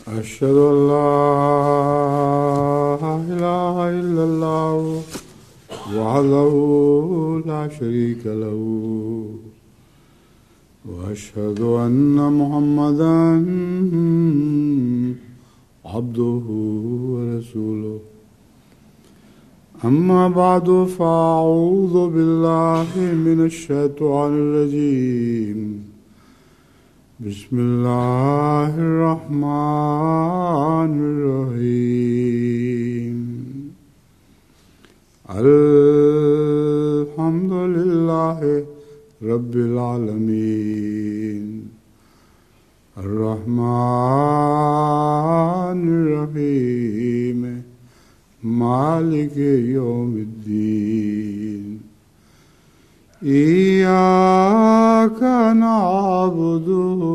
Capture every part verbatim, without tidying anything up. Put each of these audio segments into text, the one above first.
أشهد أن لا إله إلا الله وحده لا شريك له وأشهد أن محمدا عبده ورسوله أما بعد فأعوذ بالله من الشيطان الرجيم بسم الله الرحمن الرحيم الحمد لله رب العالمين الرحمن الرحيم مالك يوم الدين إياك نعبد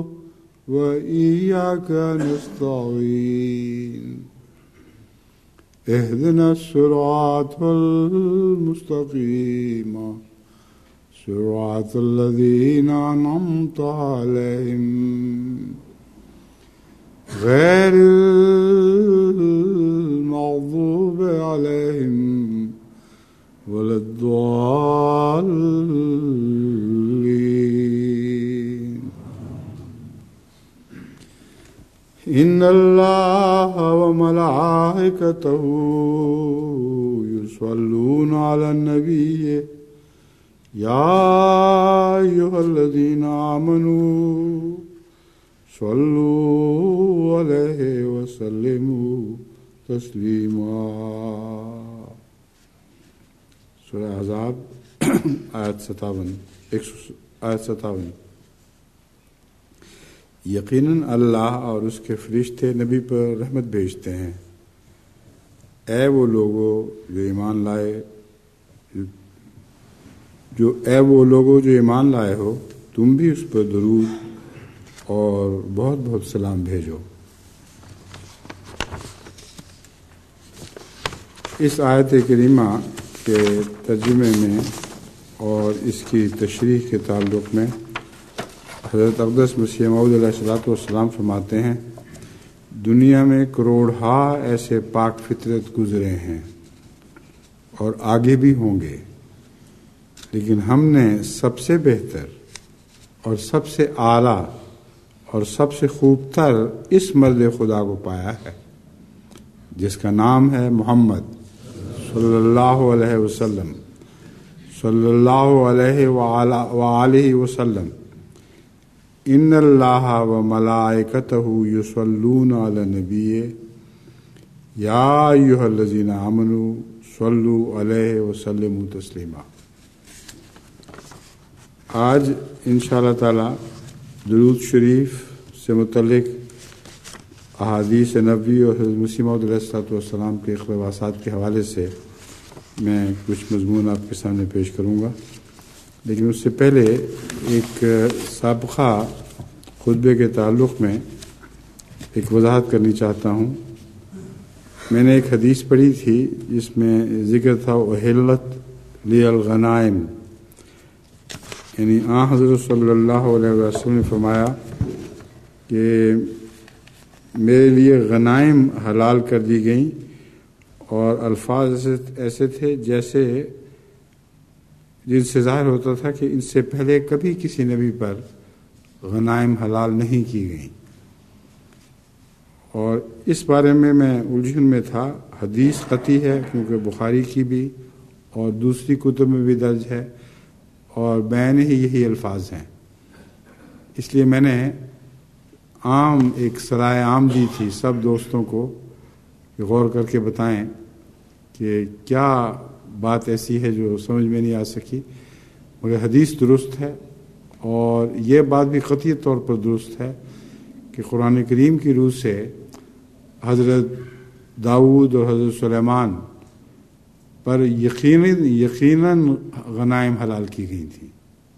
وإياك نستعين اهدنا الصراط المستقيم صراط الذين أنعمت عليهم غير المغضوب عليهم ولا الضالين إن الله وملائكته يصلون على النبي يا أيها الذين آمنوا صلوا عليه وسلموا تسلیما. سورہ احزاب آیت ستاون ایک سو آیت ستاون. یقیناً اللہ اور اس کے فرشتے نبی پر رحمت بھیجتے ہیں. اے وہ لوگو جو ایمان لائے جو اے وہ لوگو جو ایمان لائے ہو تم بھی اس پر درود اور بہت بہت سلام بھیجو. اس آیت کریمہ کے ترجمے میں اور اس کی تشریح کے تعلق میں حضرت اقدس مسیح موعود علیہ الصلوۃ والسلام فرماتے ہیں دنیا میں کروڑہا ایسے پاک فطرت گزرے ہیں اور آگے بھی ہوں گے، لیکن ہم نے سب سے بہتر اور سب سے اعلیٰ اور سب سے خوب تر اس مرد خدا کو پایا ہے جس کا نام ہے محمد صلی اللہ علیہ وسلم صلی اللہ علیہ وآلہ وسلم. ان اللہ و ملائکتہ یصلون علی النبی یا ایھا الذین آمنوا صلوا علیہ وسلموا تسلیما. آج انشاءاللہ تعالی درود شریف سے متعلق احادیث نبوی اور حضرت مسیح موعود علیہ الصلوۃ والسلام کے اقتباسات کے حوالے سے میں کچھ مضمون آپ کے سامنے پیش کروں گا، لیکن اس سے پہلے ایک سابقہ خطبے کے تعلق میں ایک وضاحت کرنی چاہتا ہوں. میں نے ایک حدیث پڑھی تھی جس میں ذکر تھا احلت لی الغنائم، یعنی آن حضرت صلی اللہ علیہ وسلم نے فرمایا کہ میرے لیے غنائم حلال کر دی گئیں، اور الفاظ ایسے ایسے تھے جیسے جن سے ظاہر ہوتا تھا کہ ان سے پہلے کبھی کسی نبی پر غنائم حلال نہیں کی گئیں. اور اس بارے میں میں الجھن میں تھا. حدیث قطعی ہے کیونکہ بخاری کی بھی اور دوسری کتب میں بھی درج ہے، اور بین ہی یہی الفاظ ہیں. اس لیے میں نے عام ایک صلاح عام دی تھی سب دوستوں کو کہ غور کر کے بتائیں کہ کیا بات ایسی ہے جو سمجھ میں نہیں آ سکی. مگر حدیث درست ہے، اور یہ بات بھی قطعی طور پر درست ہے کہ قرآن کریم کی روح سے حضرت داؤد اور حضرت سلیمان پر یقیناً یقیناً غنائم حلال کی گئی تھیں.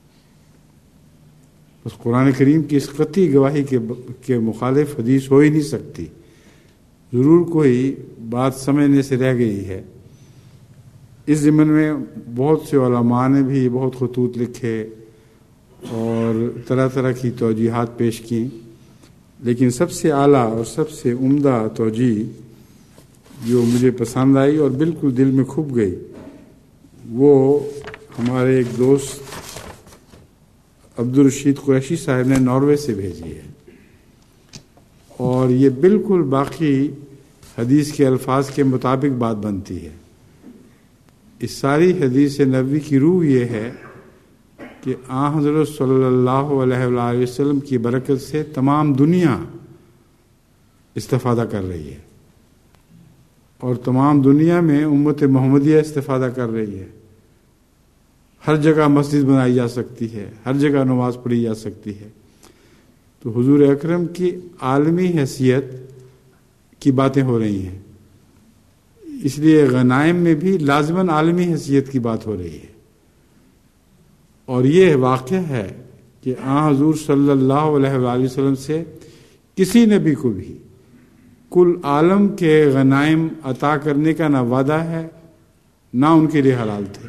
بس قرآن کریم کی اس قطعی گواہی کے کے مخالف حدیث ہو ہی نہیں سکتی. ضرور کوئی بات سمجھنے سے رہ گئی ہے. اس ضمن میں بہت سے علماء نے بھی بہت خطوط لکھے اور طرح طرح کی توجیحات پیش کی، لیکن سب سے اعلیٰ اور سب سے عمدہ توجیہ جو مجھے پسند آئی اور بالکل دل میں کھپ گئی وہ ہمارے ایک دوست عبدالرشید قریشی صاحب نے ناروے سے بھیجی ہے، اور یہ بالکل باقی حدیث کے الفاظ کے مطابق بات بنتی ہے۔ اس ساری حدیث نبوی کی روح یہ ہے کہ آن حضرت صلی اللہ علیہ وآلہ وسلم کی برکت سے تمام دنیا استفادہ کر رہی ہے، اور تمام دنیا میں امت محمدیہ استفادہ کر رہی ہے۔ ہر جگہ مسجد بنائی جا سکتی ہے، ہر جگہ نماز پڑھی جا سکتی ہے۔ تو حضور اکرم کی عالمی حیثیت کی باتیں ہو رہی ہیں، اس لیے غنائم میں بھی لازماً عالمی حیثیت کی بات ہو رہی ہے۔ اور یہ واقعہ ہے کہ آن حضور صلی اللہ علیہ وآلہ وسلم سے کسی نبی کو بھی کل عالم کے غنائم عطا کرنے کا نہ وعدہ ہے نہ ان کے لیے حلال تھے،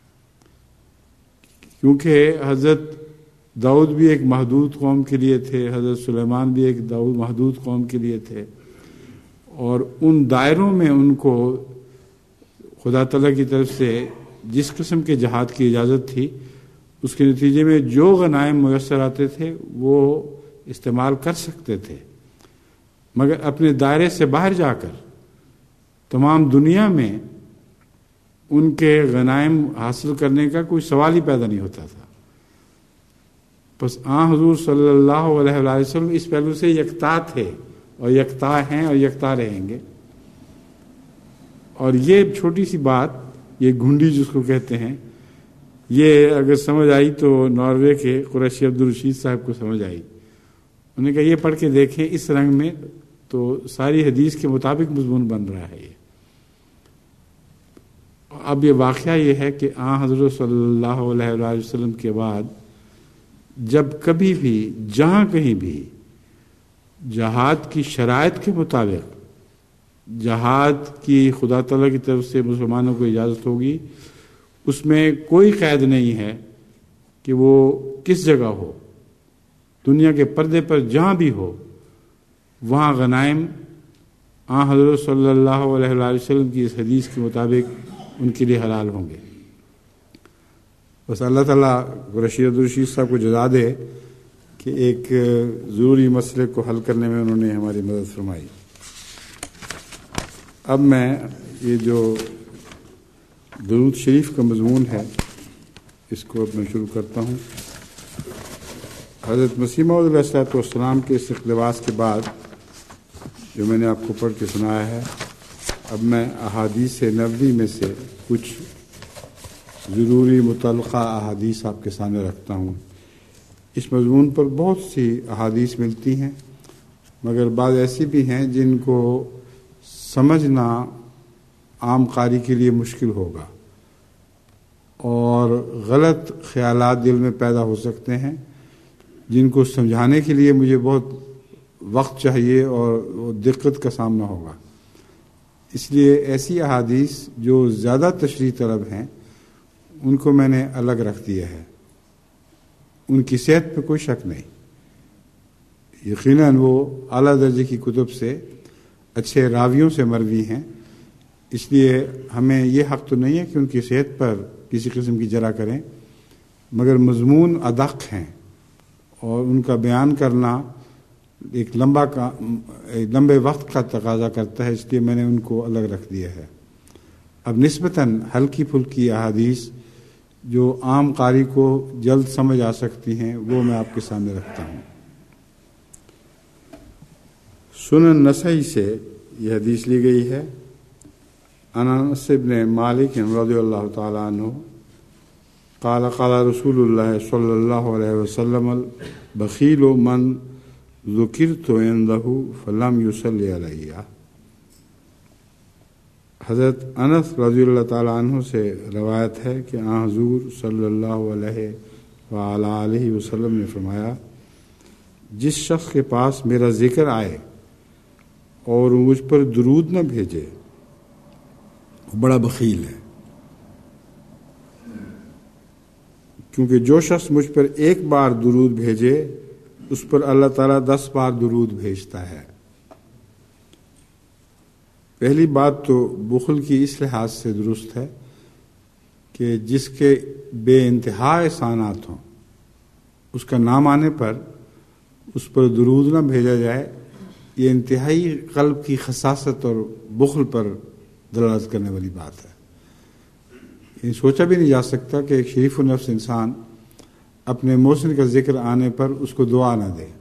کیونکہ حضرت داؤد بھی ایک محدود قوم کے لیے تھے، حضرت سلیمان بھی ایک داؤد محدود قوم کے لیے تھے، اور ان دائروں میں ان کو خدا تعالیٰ کی طرف سے جس قسم کے جہاد کی اجازت تھی اس کے نتیجے میں جو غنائم میسر آتے تھے وہ استعمال کر سکتے تھے، مگر اپنے دائرے سے باہر جا کر تمام دنیا میں ان کے غنائم حاصل کرنے کا کوئی سوال ہی پیدا نہیں ہوتا تھا۔ بس آن حضور صلی اللہ علیہ وآلہ وسلم اس پہلو سے یکتا تھے اور یکتا ہیں اور یکتا رہیں گے۔ اور یہ چھوٹی سی بات، یہ گھنڈی جس کو کہتے ہیں، یہ اگر سمجھ آئی تو ناروے کے قریشی عبدالرشید صاحب کو سمجھ آئی۔ انہوں نے کہا یہ پڑھ کے دیکھیں اس رنگ میں تو ساری حدیث کے مطابق مضمون بن رہا ہے یہ۔ اب یہ واقعہ یہ ہے کہ آن حضرت صلی اللہ علیہ وآلہ وسلم کے بعد جب کبھی بھی جہاں کہیں بھی جہاد کی شرائط کے مطابق جہاد کی خدا تعالیٰ کی طرف سے مسلمانوں کو اجازت ہوگی، اس میں کوئی قید نہیں ہے کہ وہ کس جگہ ہو، دنیا کے پردے پر جہاں بھی ہو وہاں غنائم آن حضرت صلی اللہ علیہ وآلہ وسلم کی اس حدیث کے مطابق ان کے لیے حلال ہوں گے۔ بس اللہ تعالیٰ رشید عبدالرشید صاحب کو جزا دے کہ ایک ضروری مسئلے کو حل کرنے میں انہوں نے ہماری مدد فرمائی۔ اب میں یہ جو درود شریف کا مضمون ہے اس کو اب میں شروع کرتا ہوں۔ حضرت مسیح موعود علیہ الصلوۃ والسلام کے اس اقتباس کے بعد جو میں نے آپ کو پڑھ کے سنایا ہے، اب میں احادیث نبوی میں سے کچھ ضروری متعلقہ احادیث آپ کے سامنے رکھتا ہوں۔ اس مضمون پر بہت سی احادیث ملتی ہیں، مگر بعض ایسی بھی ہیں جن کو سمجھنا عام قاری کے لیے مشکل ہوگا اور غلط خیالات دل میں پیدا ہو سکتے ہیں، جن کو سمجھانے کے لیے مجھے بہت وقت چاہیے اور دقت کا سامنا ہوگا۔ اس لیے ایسی احادیث جو زیادہ تشریح طلب ہیں ان کو میں نے الگ رکھ دیا ہے۔ ان کی صحت پہ کوئی شک نہیں، یقیناً وہ اعلیٰ درجے کی کتب سے اچھے راویوں سے مروی ہیں، اس لیے ہمیں یہ حق تو نہیں ہے کہ ان کی صحت پر کسی قسم کی جرح کریں، مگر مضمون ادق ہیں اور ان کا بیان کرنا ایک لمبا کا ایک لمبے وقت کا تقاضا کرتا ہے، اس لیے میں نے ان کو الگ رکھ دیا ہے۔ اب نسبتاً ہلکی پھلکی احادیث جو عام قاری کو جلد سمجھ آ سکتی ہیں وہ میں آپ کے سامنے رکھتا ہوں۔ سنن نسائی سے یہ حدیث لی گئی ہے۔ انس بن مالک رضی اللہ تعالی عنہ قال قال رسول اللہ صلی اللہ علیہ وسلم البخیل من ذکرت عنده فلم یصلی علیہ۔ حضرت انس رضی اللہ تعالی عنہ سے روایت ہے کہ آن حضور صلی اللہ علیہ وآلہ وسلم نے فرمایا، جس شخص کے پاس میرا ذکر آئے اور مجھ پر درود نہ بھیجے وہ بڑا بخیل ہے، کیونکہ جو شخص مجھ پر ایک بار درود بھیجے اس پر اللہ تعالیٰ دس بار درود بھیجتا ہے۔ پہلی بات تو بخل کی اس لحاظ سے درست ہے کہ جس کے بے انتہا احسانات ہوں اس کا نام آنے پر اس پر درود نہ بھیجا جائے، یہ انتہائی قلب کی خساست اور بخل پر دلالت کرنے والی بات ہے۔ یہ سوچا بھی نہیں جا سکتا کہ ایک شریف النفس انسان اپنے محسن کا ذکر آنے پر اس کو دعا نہ دے۔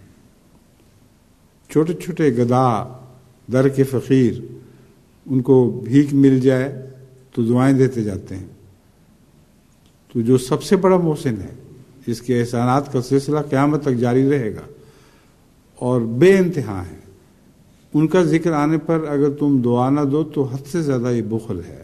چھوٹے چھوٹے گدا در کے فقیر ان کو بھیک مل جائے تو دعائیں دیتے جاتے ہیں، تو جو سب سے بڑا محسن ہے جس کے احسانات کا سلسلہ قیامت تک جاری رہے گا اور بے انتہا ہے، ان کا ذکر آنے پر اگر تم دعا نہ دو تو حد سے زیادہ یہ بخل ہے۔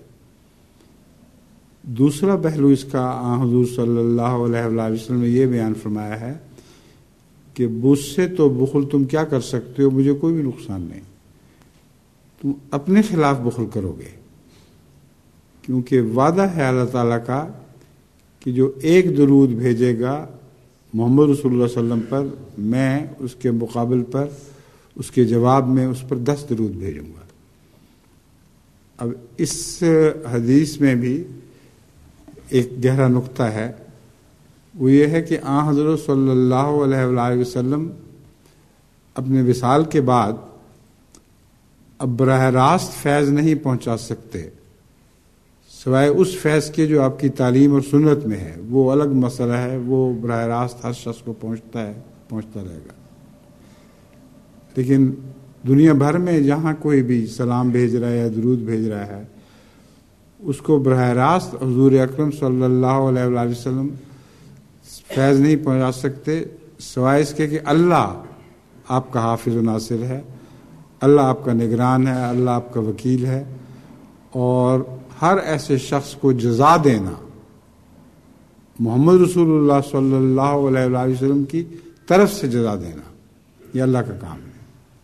دوسرا پہلو اس کا آن حضور صلی اللہ علیہ وآلہ وسلم نے یہ بیان فرمایا ہے کہ مجھ سے تو بخل تم کیا کر سکتے ہو، مجھے کوئی بھی نقصان نہیں، تم اپنے خلاف بخل کرو گے، کیونکہ وعدہ ہے اللہ تعالیٰ کا کہ جو ایک درود بھیجے گا محمد رسول اللہ صلی اللہ علیہ وسلم پر، میں اس کے مقابل پر اس کے جواب میں اس پر دس درود بھیجوں گا۔ اب اس حدیث میں بھی ایک گہرا نقطہ ہے، وہ یہ ہے کہ آن حضرت صلی اللہ علیہ وآلہ وسلم اپنے وصال کے بعد اب براہ راست فیض نہیں پہنچا سکتے سوائے اس فیض کے جو آپ کی تعلیم اور سنت میں ہے، وہ الگ مسئلہ ہے، وہ براہ راست ہر شخص کو پہنچتا ہے پہنچتا رہے گا۔ لیکن دنیا بھر میں جہاں کوئی بھی سلام بھیج رہا ہے یا درود بھیج رہا ہے اس کو براہ راست حضور اکرم صلی اللہ علیہ وآلہ وسلم فیض نہیں پہنچا سکتے سوائے اس کے کہ اللہ آپ کا حافظ و ناصر ہے، اللہ آپ کا نگران ہے، اللہ آپ کا وکیل ہے، اور ہر ایسے شخص کو جزا دینا محمد رسول اللہ صلی اللہ علیہ وآلہ وسلم کی طرف سے جزا دینا یہ اللہ کا کام ہے،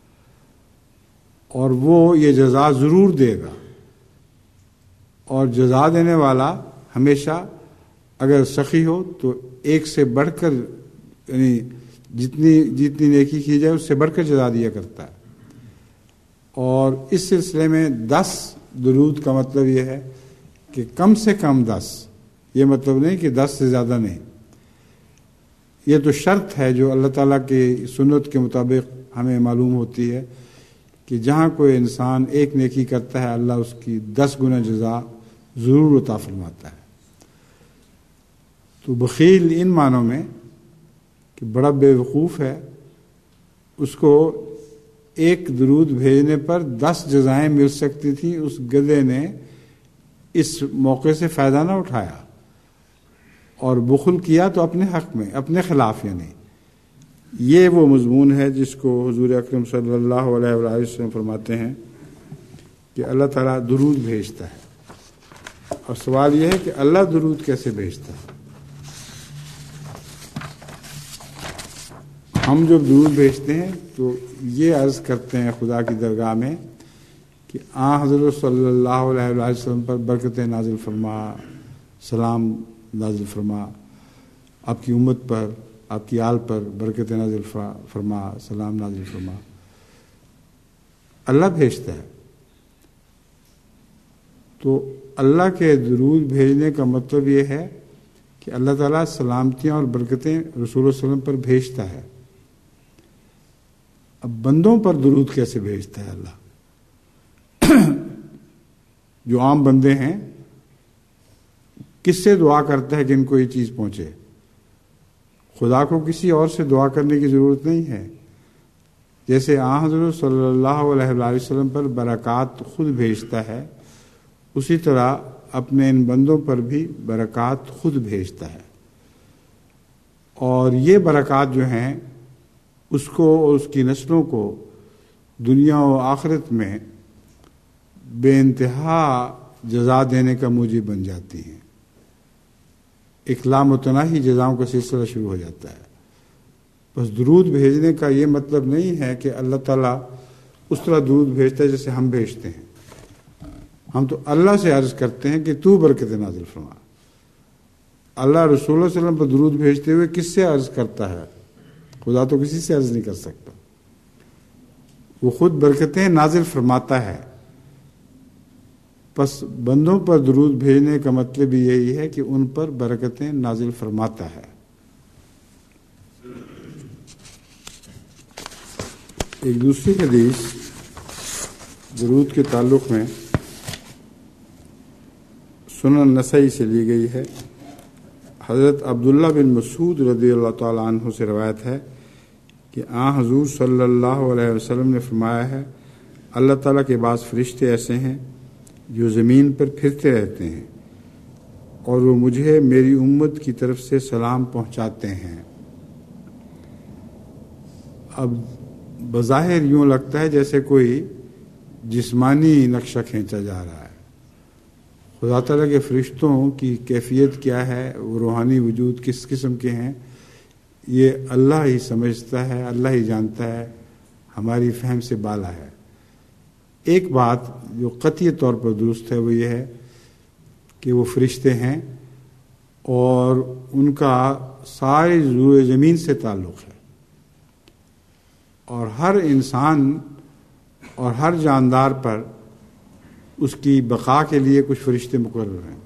اور وہ یہ جزا ضرور دے گا، اور جزا دینے والا ہمیشہ اگر سخی ہو تو ایک سے بڑھ کر، یعنی جتنی جتنی نیکی کی جائے اس سے بڑھ کر جزا دیا کرتا ہے۔ اور اس سلسلے میں دس درود کا مطلب یہ ہے کہ کم سے کم دس، یہ مطلب نہیں کہ دس سے زیادہ نہیں، یہ تو شرط ہے جو اللہ تعالیٰ کی سنت کے مطابق ہمیں معلوم ہوتی ہے کہ جہاں کوئی انسان ایک نیکی کرتا ہے اللہ اس کی دس گنا جزا ضرور عطا فرماتا ہے۔ تو بخیل ان معنوں میں کہ بڑا بے وقوف ہے، اس کو ایک درود بھیجنے پر دس جزائیں مل سکتی تھیں، اس گدھے نے اس موقع سے فائدہ نہ اٹھایا اور بخل کیا تو اپنے حق میں، اپنے خلاف، یعنی یہ وہ مضمون ہے جس کو حضور اکرم صلی اللہ علیہ وآلہ وسلم فرماتے ہیں کہ اللہ تعالیٰ درود بھیجتا ہے۔ اور سوال یہ ہے کہ اللہ درود کیسے بھیجتا ہے؟ ہم جب درود بھیجتے ہیں تو یہ عرض کرتے ہیں خدا کی درگاہ میں کہ آن حضرت صلی اللہ علیہ وآلہ وسلم پر برکتیں نازل فرما، سلام نازل فرما، آپ کی امت پر، آپ کی آل پر برکتیں نازل فرما، سلام نازل فرما۔ اللہ بھیجتا ہے، تو اللہ کے درود بھیجنے کا مطلب یہ ہے کہ اللہ تعالیٰ سلامتیاں اور برکتیں رسول اللہ صلی اللہ علیہ وسلم پر بھیجتا ہے۔ اب بندوں پر درود کیسے بھیجتا ہے اللہ؟ جو عام بندے ہیں کس سے دعا کرتا ہے کہ ان کو یہ چیز پہنچے؟ خدا کو کسی اور سے دعا کرنے کی ضرورت نہیں ہے۔ جیسے آن حضرت صلی اللہ علیہ وآلہ وسلم پر برکات خود بھیجتا ہے، اسی طرح اپنے ان بندوں پر بھی برکات خود بھیجتا ہے، اور یہ برکات جو ہیں اس کو اور اس کی نسلوں کو دنیا و آخرت میں بے انتہا جزا دینے کا موجب بن جاتی ہیں۔ ایک لامتناہی جزاؤں کا سلسلہ شروع ہو جاتا ہے۔ بس درود بھیجنے کا یہ مطلب نہیں ہے کہ اللہ تعالیٰ اس طرح درود بھیجتا ہے جیسے ہم بھیجتے ہیں۔ ہم تو اللہ سے عرض کرتے ہیں کہ تو برکت نازل فرما۔ اللہ رسول اللہ صلی اللہ علیہ وسلم پر درود بھیجتے ہوئے کس سے عرض کرتا ہے خدا تو کسی سے عرض نہیں کر سکتا. وہ خود برکتیں نازل فرماتا ہے. پس بندوں پر درود بھیجنے کا مطلب یہی ہے کہ ان پر برکتیں نازل فرماتا ہے. ایک دوسری حدیث درود کے تعلق میں سنن نسائی سے لی گئی ہے. حضرت عبداللہ بن مسعود رضی اللہ تعالیٰ عنہ سے روایت ہے کہ آن حضور صلی اللہ علیہ وسلم نے فرمایا ہے اللہ تعالیٰ کے بعض فرشتے ایسے ہیں جو زمین پر پھرتے رہتے ہیں اور وہ مجھے میری امت کی طرف سے سلام پہنچاتے ہیں. اب بظاہر یوں لگتا ہے جیسے کوئی جسمانی نقشہ کھینچا جا رہا ہے. خدا تعالیٰ کے فرشتوں کی کیفیت کیا ہے, وہ روحانی وجود کس قسم کے ہیں, یہ اللہ ہی سمجھتا ہے, اللہ ہی جانتا ہے, ہماری فہم سے بالا ہے. ایک بات جو قطعی طور پر درست ہے وہ یہ ہے کہ وہ فرشتے ہیں اور ان کا ساری روئے زمین سے تعلق ہے, اور ہر انسان اور ہر جاندار پر اس کی بقا کے لیے کچھ فرشتے مقرر ہیں.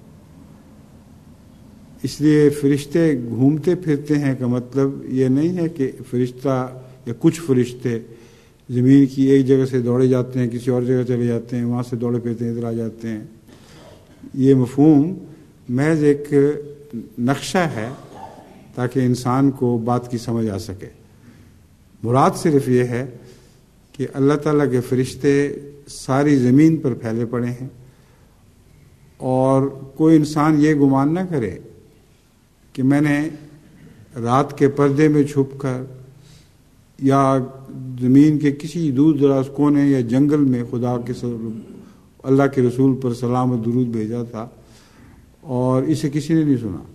اس لیے فرشتے گھومتے پھرتے ہیں کا مطلب یہ نہیں ہے کہ فرشتہ یا کچھ فرشتے زمین کی ایک جگہ سے دوڑے جاتے ہیں, کسی اور جگہ چلے جاتے ہیں, وہاں سے دوڑے پھرتے ہیں, ادھر آ جاتے ہیں. یہ مفہوم محض ایک نقشہ ہے تاکہ انسان کو بات کی سمجھ آ سکے. مراد صرف یہ ہے کہ اللہ تعالیٰ کے فرشتے ساری زمین پر پھیلے پڑے ہیں, اور کوئی انسان یہ گمان نہ کرے کہ میں نے رات کے پردے میں چھپ کر یا زمین کے کسی دور دراز کونے یا جنگل میں خدا کے اللہ کے رسول پر سلام و درود بھیجا تھا اور اسے کسی نے نہیں سنا.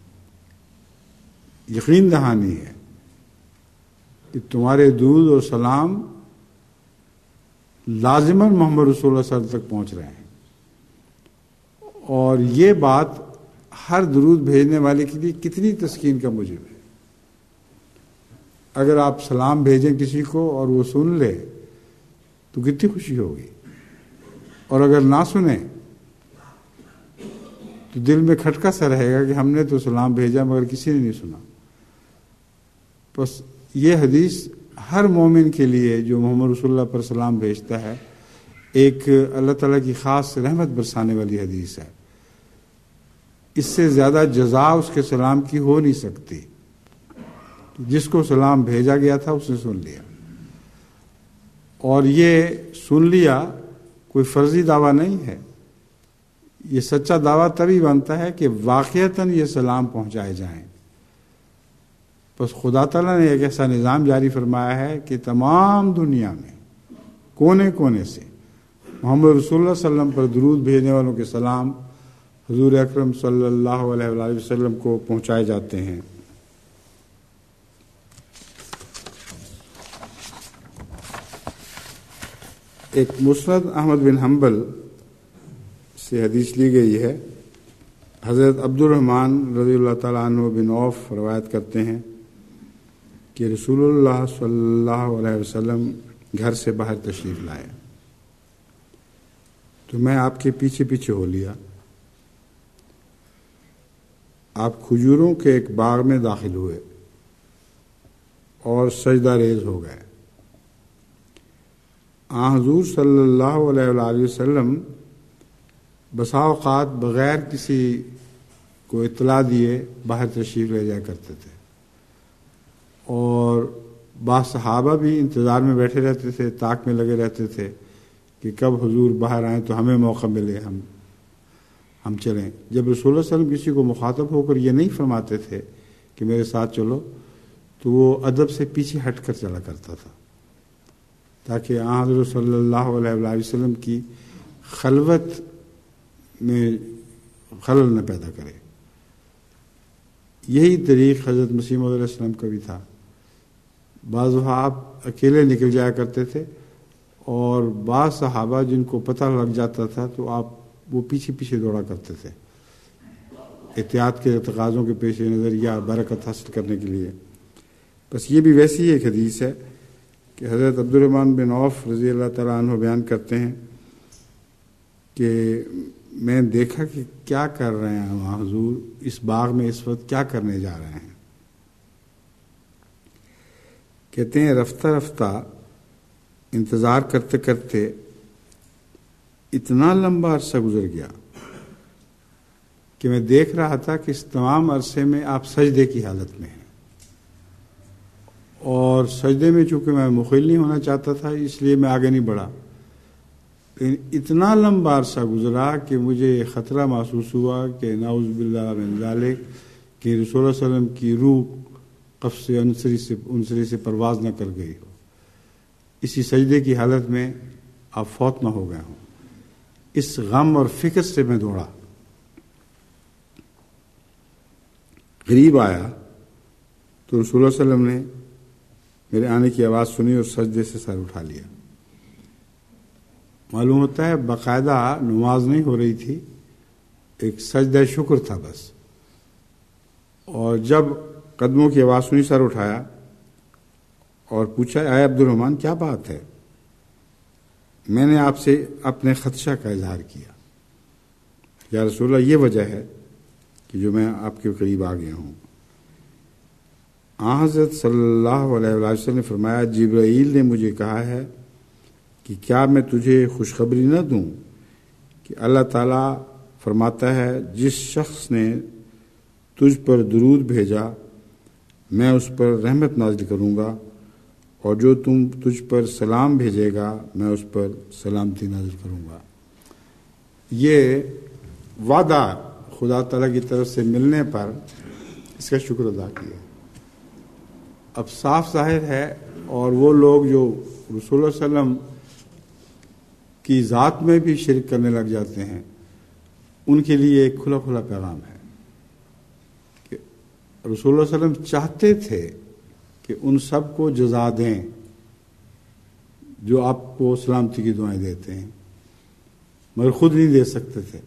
یقین دہانی ہے کہ تمہارے درود اور سلام لازماً محمد رسول اللہ صلی اللہ علیہ وسلم تک پہنچ رہے ہیں, اور یہ بات ہر درود بھیجنے والے کے لیے کتنی تسکین کا موجب ہے. اگر آپ سلام بھیجیں کسی کو اور وہ سن لے تو کتنی خوشی ہوگی, اور اگر نہ سنیں تو دل میں کھٹکا سا رہے گا کہ ہم نے تو سلام بھیجا مگر کسی نے نہیں سنا. بس یہ حدیث ہر مومن کے لیے جو محمد رسول اللہ پر سلام بھیجتا ہے ایک اللہ تعالیٰ کی خاص رحمت برسانے والی حدیث ہے. اس سے زیادہ جزا اس کے سلام کی ہو نہیں سکتی. جس کو سلام بھیجا گیا تھا اس نے سن لیا, اور یہ سن لیا کوئی فرضی دعویٰ نہیں ہے. یہ سچا دعویٰ تبھی بنتا ہے کہ واقعتاً یہ سلام پہنچائے جائیں. بس خدا تعالیٰ نے ایک ایسا نظام جاری فرمایا ہے کہ تمام دنیا میں کونے کونے سے محمد رسول اللہ صلی اللہ علیہ وسلم پر درود بھیجنے والوں کے سلام حضور اکرم صلی اللہ علیہ وآلہ وسلم کو پہنچائے جاتے ہیں. ایک مسند احمد بن حنبل سے حدیث لی گئی ہے. حضرت عبد الرحمن رضی اللہ تعالیٰ عنہ بن عوف روایت کرتے ہیں کہ رسول اللہ صلی اللہ علیہ وسلم گھر سے باہر تشریف لائے تو میں آپ کے پیچھے پیچھے ہو لیا. آپ کھجوروں کے ایک باغ میں داخل ہوئے اور سجدہ ریز ہو گئے. آن حضور صلی اللہ علیہ وآلہ وسلم بسا اوقات بغیر کسی کو اطلاع دیے باہر تشریف لے جایا کرتے تھے, اور بعض صحابہ بھی انتظار میں بیٹھے رہتے تھے, طاق میں لگے رہتے تھے کہ کب حضور باہر آئیں تو ہمیں موقع ملے, ہم ہم چلیں. جب رسول اللہ صلی اللہ علیہ وسلم کسی کو مخاطب ہو کر یہ نہیں فرماتے تھے کہ میرے ساتھ چلو, تو وہ ادب سے پیچھے ہٹ کر چلا کرتا تھا تاکہ آن حضرت صلی اللہ علیہ وآلہ وسلم کی خلوت میں خلل نہ پیدا کرے. یہی طریق حضرت مسیح موعود علیہ السلام کا بھی تھا. بعض آپ اکیلے نکل جایا کرتے تھے, اور بعض صحابہ جن کو پتہ لگ جاتا تھا تو آپ وہ پیچھے پیچھے دوڑا کرتے تھے احتیاط کے تقاضوں کے پیش نظر یا برکت حاصل کرنے کے لیے. بس یہ بھی ویسی ایک حدیث ہے کہ حضرت عبد الرحمن بن عوف رضی اللہ تعالیٰ عنہ بیان کرتے ہیں کہ میں دیکھا کہ کیا کر رہے ہیں وہاں حضور اس باغ میں اس وقت کیا کرنے جا رہے ہیں. کہتے ہیں رفتہ رفتہ انتظار کرتے کرتے اتنا لمبا عرصہ گزر گیا کہ میں دیکھ رہا تھا کہ اس تمام عرصے میں آپ سجدے کی حالت میں ہیں، اور سجدے میں چونکہ میں مخل نہیں ہونا چاہتا تھا اس لیے میں آگے نہیں بڑھا. اتنا لمبا عرصہ گزرا کہ مجھے خطرہ محسوس ہوا کہ نعوذ باللہ من ذالک کہ رسول اللہ علیہ وسلم کی روح قفس سے انصری سے انصری سے پرواز نہ کر گئی ہو، اسی سجدے کی حالت میں آپ فوت نہ ہو گئے ہوں. اس غم اور فکر سے میں دوڑا. قریب آیا تو رسول اللہ علیہ وسلم نے میرے آنے کی آواز سنی اور سجدے سے سر اٹھا لیا. معلوم ہوتا ہے باقاعدہ نماز نہیں ہو رہی تھی، ایک سجدہ شکر تھا بس. اور جب قدموں کی آواز سنی سر اٹھایا اور پوچھا اے عبد الرحمن کیا بات ہے؟ میں نے آپ سے اپنے خدشہ کا اظہار کیا. یا رسول اللہ یہ وجہ ہے کہ جو میں آپ کے قریب آ گیا ہوں. آن حضرت صلی اللہ علیہ وسلم نے فرمایا جبرائیل نے مجھے کہا ہے کہ کیا میں تجھے خوشخبری نہ دوں کہ اللہ تعالیٰ فرماتا ہے جس شخص نے تجھ پر درود بھیجا میں اس پر رحمت نازل کروں گا، اور جو تم تجھ پر سلام بھیجے گا میں اس پر سلامتی نازل کروں گا. یہ وعدہ خدا تعالیٰ کی طرف سے ملنے پر اس کا شکر ادا کیا. اب صاف ظاہر ہے، اور وہ لوگ جو رسول اللہ علیہ وسلم کی ذات میں بھی شرک کرنے لگ جاتے ہیں ان کے لیے ایک کھلا کھلا پیغام ہے کہ رسول اللہ علیہ وسلم چاہتے تھے کہ ان سب کو جزا دیں جو آپ کو سلامتی کی دعائیں دیتے ہیں، مگر خود نہیں دے سکتے تھے.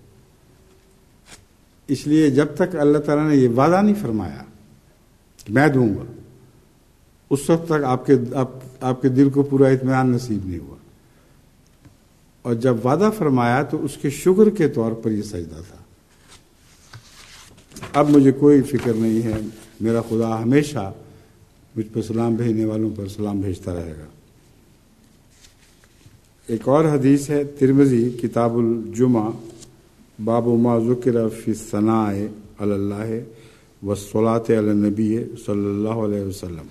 اس لیے جب تک اللہ تعالیٰ نے یہ وعدہ نہیں فرمایا کہ میں دوں گا اس وقت تک آپ کے آپ, آپ کے دل کو پورا اطمینان نصیب نہیں ہوا. اور جب وعدہ فرمایا تو اس کے شکر کے طور پر یہ سجدہ تھا. اب مجھے کوئی فکر نہیں ہے، میرا خدا ہمیشہ مجھ پر سلام بھیجنے والوں پر سلام بھیجتا رہے گا. ایک اور حدیث ہے ترمذی کتاب الجمعہ باب ما ذکر فی الثناء علی اللہ والصلاۃ علی النبی صلی اللہ علیہ وسلم.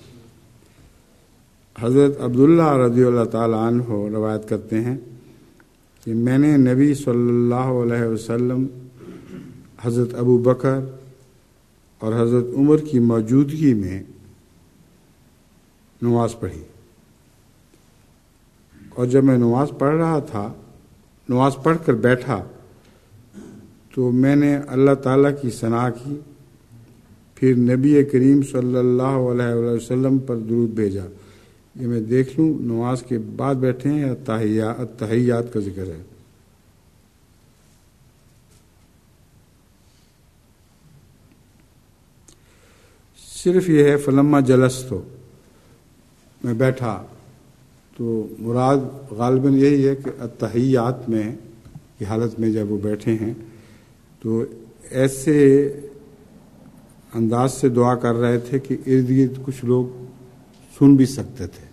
حضرت عبداللہ رضی اللہ تعالی عنہ روایت کرتے ہیں کہ میں نے نبی صلی اللہ علیہ وسلم، حضرت ابو بکر اور حضرت عمر کی موجودگی میں نماز پڑھی، اور جب میں نماز پڑھ رہا تھا نماز پڑھ کر بیٹھا تو میں نے اللہ تعالیٰ کی ثنا کی، پھر نبی کریم صلی اللہ علیہ وسلم پر درود بھیجا. یہ میں دیکھ لوں نماز کے بعد بیٹھے ہیں یا تحیات کا ذکر ہے. صرف یہ ہے فلما جلس تو میں بیٹھا، تو مراد غالباً یہی ہے کہ تحیات میں کی حالت میں جب وہ بیٹھے ہیں تو ایسے انداز سے دعا کر رہے تھے کہ ارد گرد کچھ لوگ سن بھی سکتے تھے.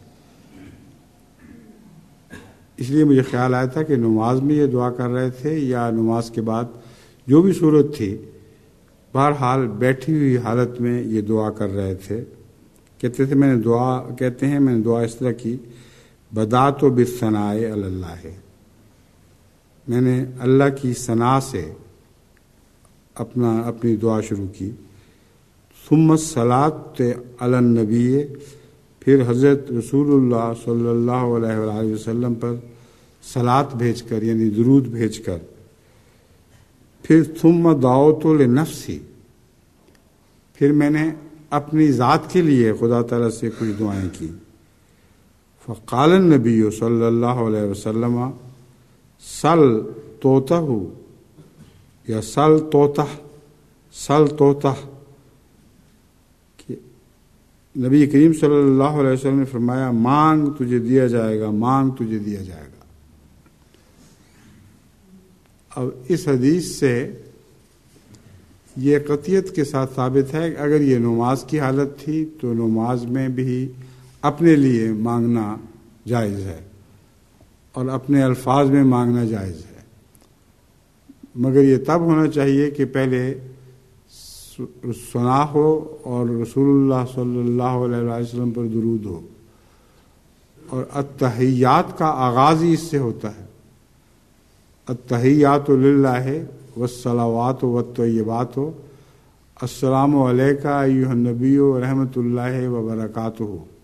اس لیے مجھے خیال آیا تھا کہ نماز میں یہ دعا کر رہے تھے یا نماز کے بعد جو بھی صورت تھی، بہرحال بیٹھی ہوئی حالت میں یہ دعا کر رہے تھے. کہتے تھے میں نے دعا کہتے ہیں میں نے دعا اس طرح کی بدأت بالثناء علی اللہ، میں نے اللہ کی ثنا سے اپنا اپنی دعا شروع کی. ثم الصلاۃ علی النبی، پھر حضرت رسول اللہ صلی اللہ علیہ وآلہ وسلم پر صلاۃ بھیج کر یعنی درود بھیج کر، پھر ثم دعوت لنفسی، پھر میں نے اپنی ذات کے لیے خدا تعالیٰ سے کچھ دعائیں کی. فقال النبی صلی اللہ علیہ وسلم سل توتہ یا سل توتہ سل توتہ، نبی کریم صلی اللہ علیہ وسلم نے فرمایا مانگ تجھے دیا جائے گا، مانگ تجھے دیا جائے گا۔ اب اس حدیث سے یہ قطعیت کے ساتھ ثابت ہے کہ اگر یہ نماز کی حالت تھی تو نماز میں بھی اپنے لیے مانگنا جائز ہے اور اپنے الفاظ میں مانگنا جائز ہے، مگر یہ تب ہونا چاہیے کہ پہلے ثنا ہو اور رسول اللہ صلی اللہ علیہ وسلم پر درود ہو، اور التحیات کا آغاز ہی اس سے ہوتا ہے۔ التحیات للہ والصلوات والطیبات، السلام علیک ایھا النبی ورحمۃ اللہ وبرکاتہ۔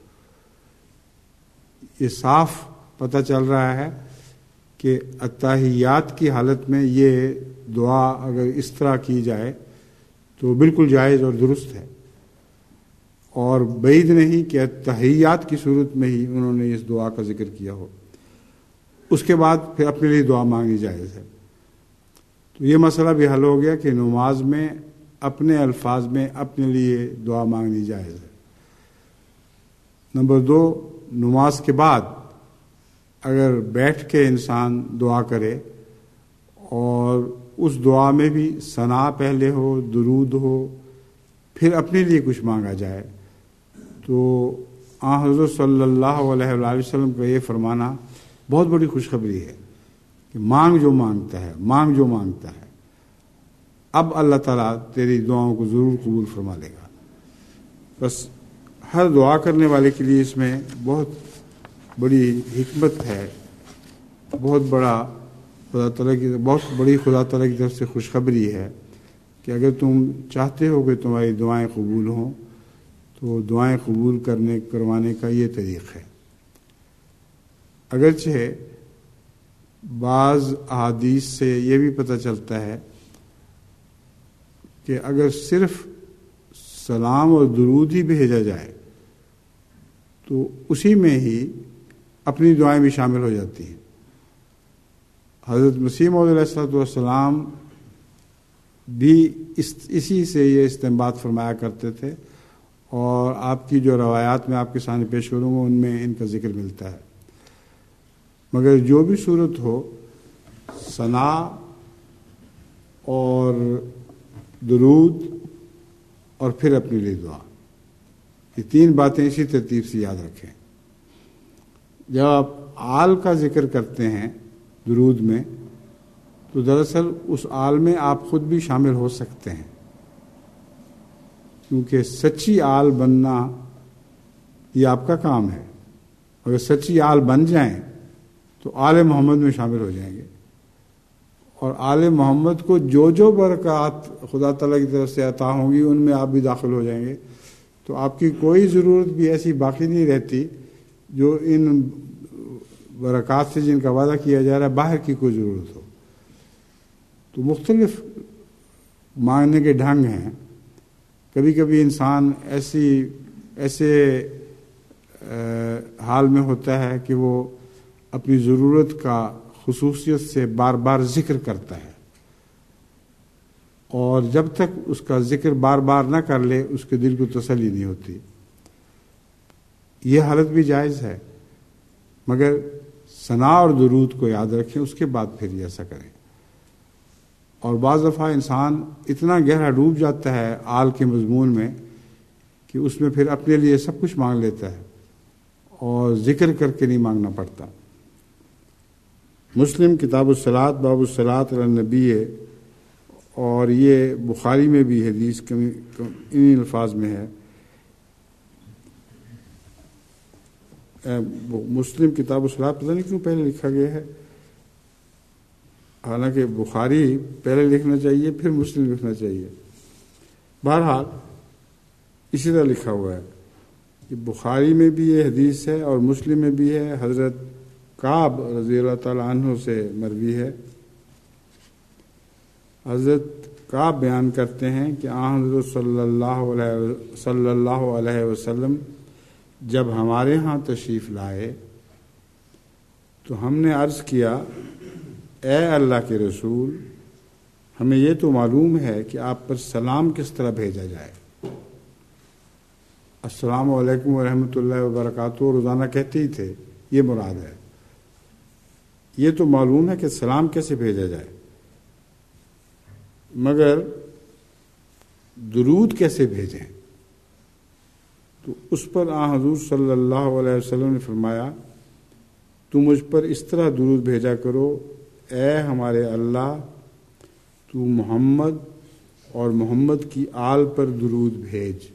یہ صاف پتہ چل رہا ہے کہ التحیات کی حالت میں یہ دعا اگر اس طرح کی جائے تو بالکل جائز اور درست ہے، اور بعید نہیں کہ التحیات کی صورت میں ہی انہوں نے اس دعا کا ذکر کیا ہو۔ اس کے بعد پھر اپنے لیے دعا مانگنی جائز ہے۔ تو یہ مسئلہ بھی حل ہو گیا کہ نماز میں اپنے الفاظ میں اپنے لیے دعا مانگنی جائز ہے۔ نمبر دو، نماز کے بعد اگر بیٹھ کے انسان دعا کرے اور اس دعا میں بھی ثنا پہلے ہو، درود ہو، پھر اپنے لیے کچھ مانگا جائے، تو آن حضرت صلی اللہ علیہ وآلہ وسلم کا یہ فرمانا بہت بڑی خوشخبری ہے کہ مانگ جو مانگتا ہے، مانگ جو مانگتا ہے، اب اللہ تعالیٰ تیری دعاؤں کو ضرور قبول فرما لے گا۔ بس ہر دعا کرنے والے کے لیے اس میں بہت بڑی حکمت ہے، بہت بڑا خدا تعالیٰ کی بہت بڑی خدا تعالیٰ کی طرف سے خوشخبری ہے کہ اگر تم چاہتے ہو کہ تمہاری دعائیں قبول ہوں تو دعائیں قبول کرنے کروانے کا یہ طریق ہے۔ اگرچہ بعض احادیث سے یہ بھی پتہ چلتا ہے کہ اگر صرف سلام اور درود ہی بھیجا جائے تو اسی میں ہی اپنی دعائیں بھی شامل ہو جاتی ہیں۔ حضرت مسیح موعود علیہ الصلوۃ والسلام بھی اس اسی سے یہ استنباط فرمایا کرتے تھے، اور آپ کی جو روایات میں آپ کے سامنے پیش کروں گا ان میں ان کا ذکر ملتا ہے۔ مگر جو بھی صورت ہو، ثنا اور درود اور پھر اپنے لیے دعا، یہ تین باتیں اسی ترتیب سے یاد رکھیں۔ جب آپ آل کا ذکر کرتے ہیں درود میں تو دراصل اس آل میں آپ خود بھی شامل ہو سکتے ہیں، کیونکہ سچی آل بننا یہ آپ کا کام ہے۔ اگر سچی آل بن جائیں تو آل محمد میں شامل ہو جائیں گے، اور آل محمد کو جو جو برکات خدا تعالیٰ کی طرف سے عطا ہوں گی ان میں آپ بھی داخل ہو جائیں گے، تو آپ کی کوئی ضرورت بھی ایسی باقی نہیں رہتی جو ان برکات سے جن کا وعدہ کیا جا رہا ہے باہر کی کوئی ضرورت ہو۔ تو مختلف مانگنے کے ڈھنگ ہیں۔ کبھی کبھی انسان ایسی ایسے حال میں ہوتا ہے کہ وہ اپنی ضرورت کا خصوصیت سے بار بار ذکر کرتا ہے، اور جب تک اس کا ذکر بار بار نہ کر لے اس کے دل کو تسلی نہیں ہوتی۔ یہ حالت بھی جائز ہے، مگر ثنا اور درود کو یاد رکھیں، اس کے بعد پھر ایسا کریں۔ اور بعض دفعہ انسان اتنا گہرا ڈوب جاتا ہے آل کے مضمون میں کہ اس میں پھر اپنے لیے سب کچھ مانگ لیتا ہے اور ذکر کر کے نہیں مانگنا پڑتا۔ مسلم کتاب الصلاۃ باب الصلاۃ علی النبی ہے، اور یہ بخاری میں بھی حدیث انہی الفاظ میں ہے۔ مسلم کتاب الصلاۃ پتہ نہیں کیوں پہلے لکھا گیا ہے، حالانکہ بخاری پہلے لکھنا چاہیے پھر مسلم لکھنا چاہیے۔ بہرحال اسی طرح لکھا ہوا ہے کہ بخاری میں بھی یہ حدیث ہے اور مسلم میں بھی ہے، حضرت کعب رضی اللہ تعالیٰ عنہ سے مروی ہے۔ حضرت کعب بیان کرتے ہیں کہ آن حضرت صلی اللہ علیہ صلی اللہ علیہ وسلم جب ہمارے ہاں تشریف لائے تو ہم نے عرض کیا، اے اللہ کے رسول، ہمیں یہ تو معلوم ہے کہ آپ پر سلام کس طرح بھیجا جائے۔ السلام علیکم ورحمۃ اللہ وبرکاتہ روزانہ کہتے ہی تھے، یہ مراد ہے۔ یہ تو معلوم ہے کہ سلام کیسے بھیجا جائے، مگر درود کیسے بھیجیں؟ تو اس پر آن حضور صلی اللہ علیہ وسلم نے فرمایا، تو مجھ پر اس طرح درود بھیجا کرو، اے ہمارے اللہ تو محمد اور محمد کی آل پر درود بھیج،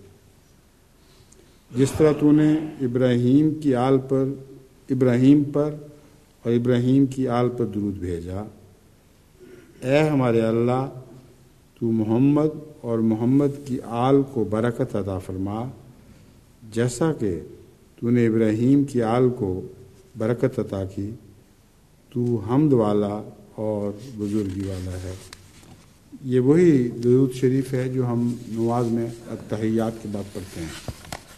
جس طرح تو نے ابراہیم کی آل پر ابراہیم پر اور ابراہیم کی آل پر درود بھیجا۔ اے ہمارے اللہ تو محمد اور محمد کی آل کو برکت عطا فرما، جیسا کہ تو نے ابراہیم کی آل کو برکت عطا کی، تو حمد والا اور بزرگی والا ہے۔ یہ وہی درود شریف ہے جو ہم نماز میں التحیات کے بعد پڑھتے ہیں۔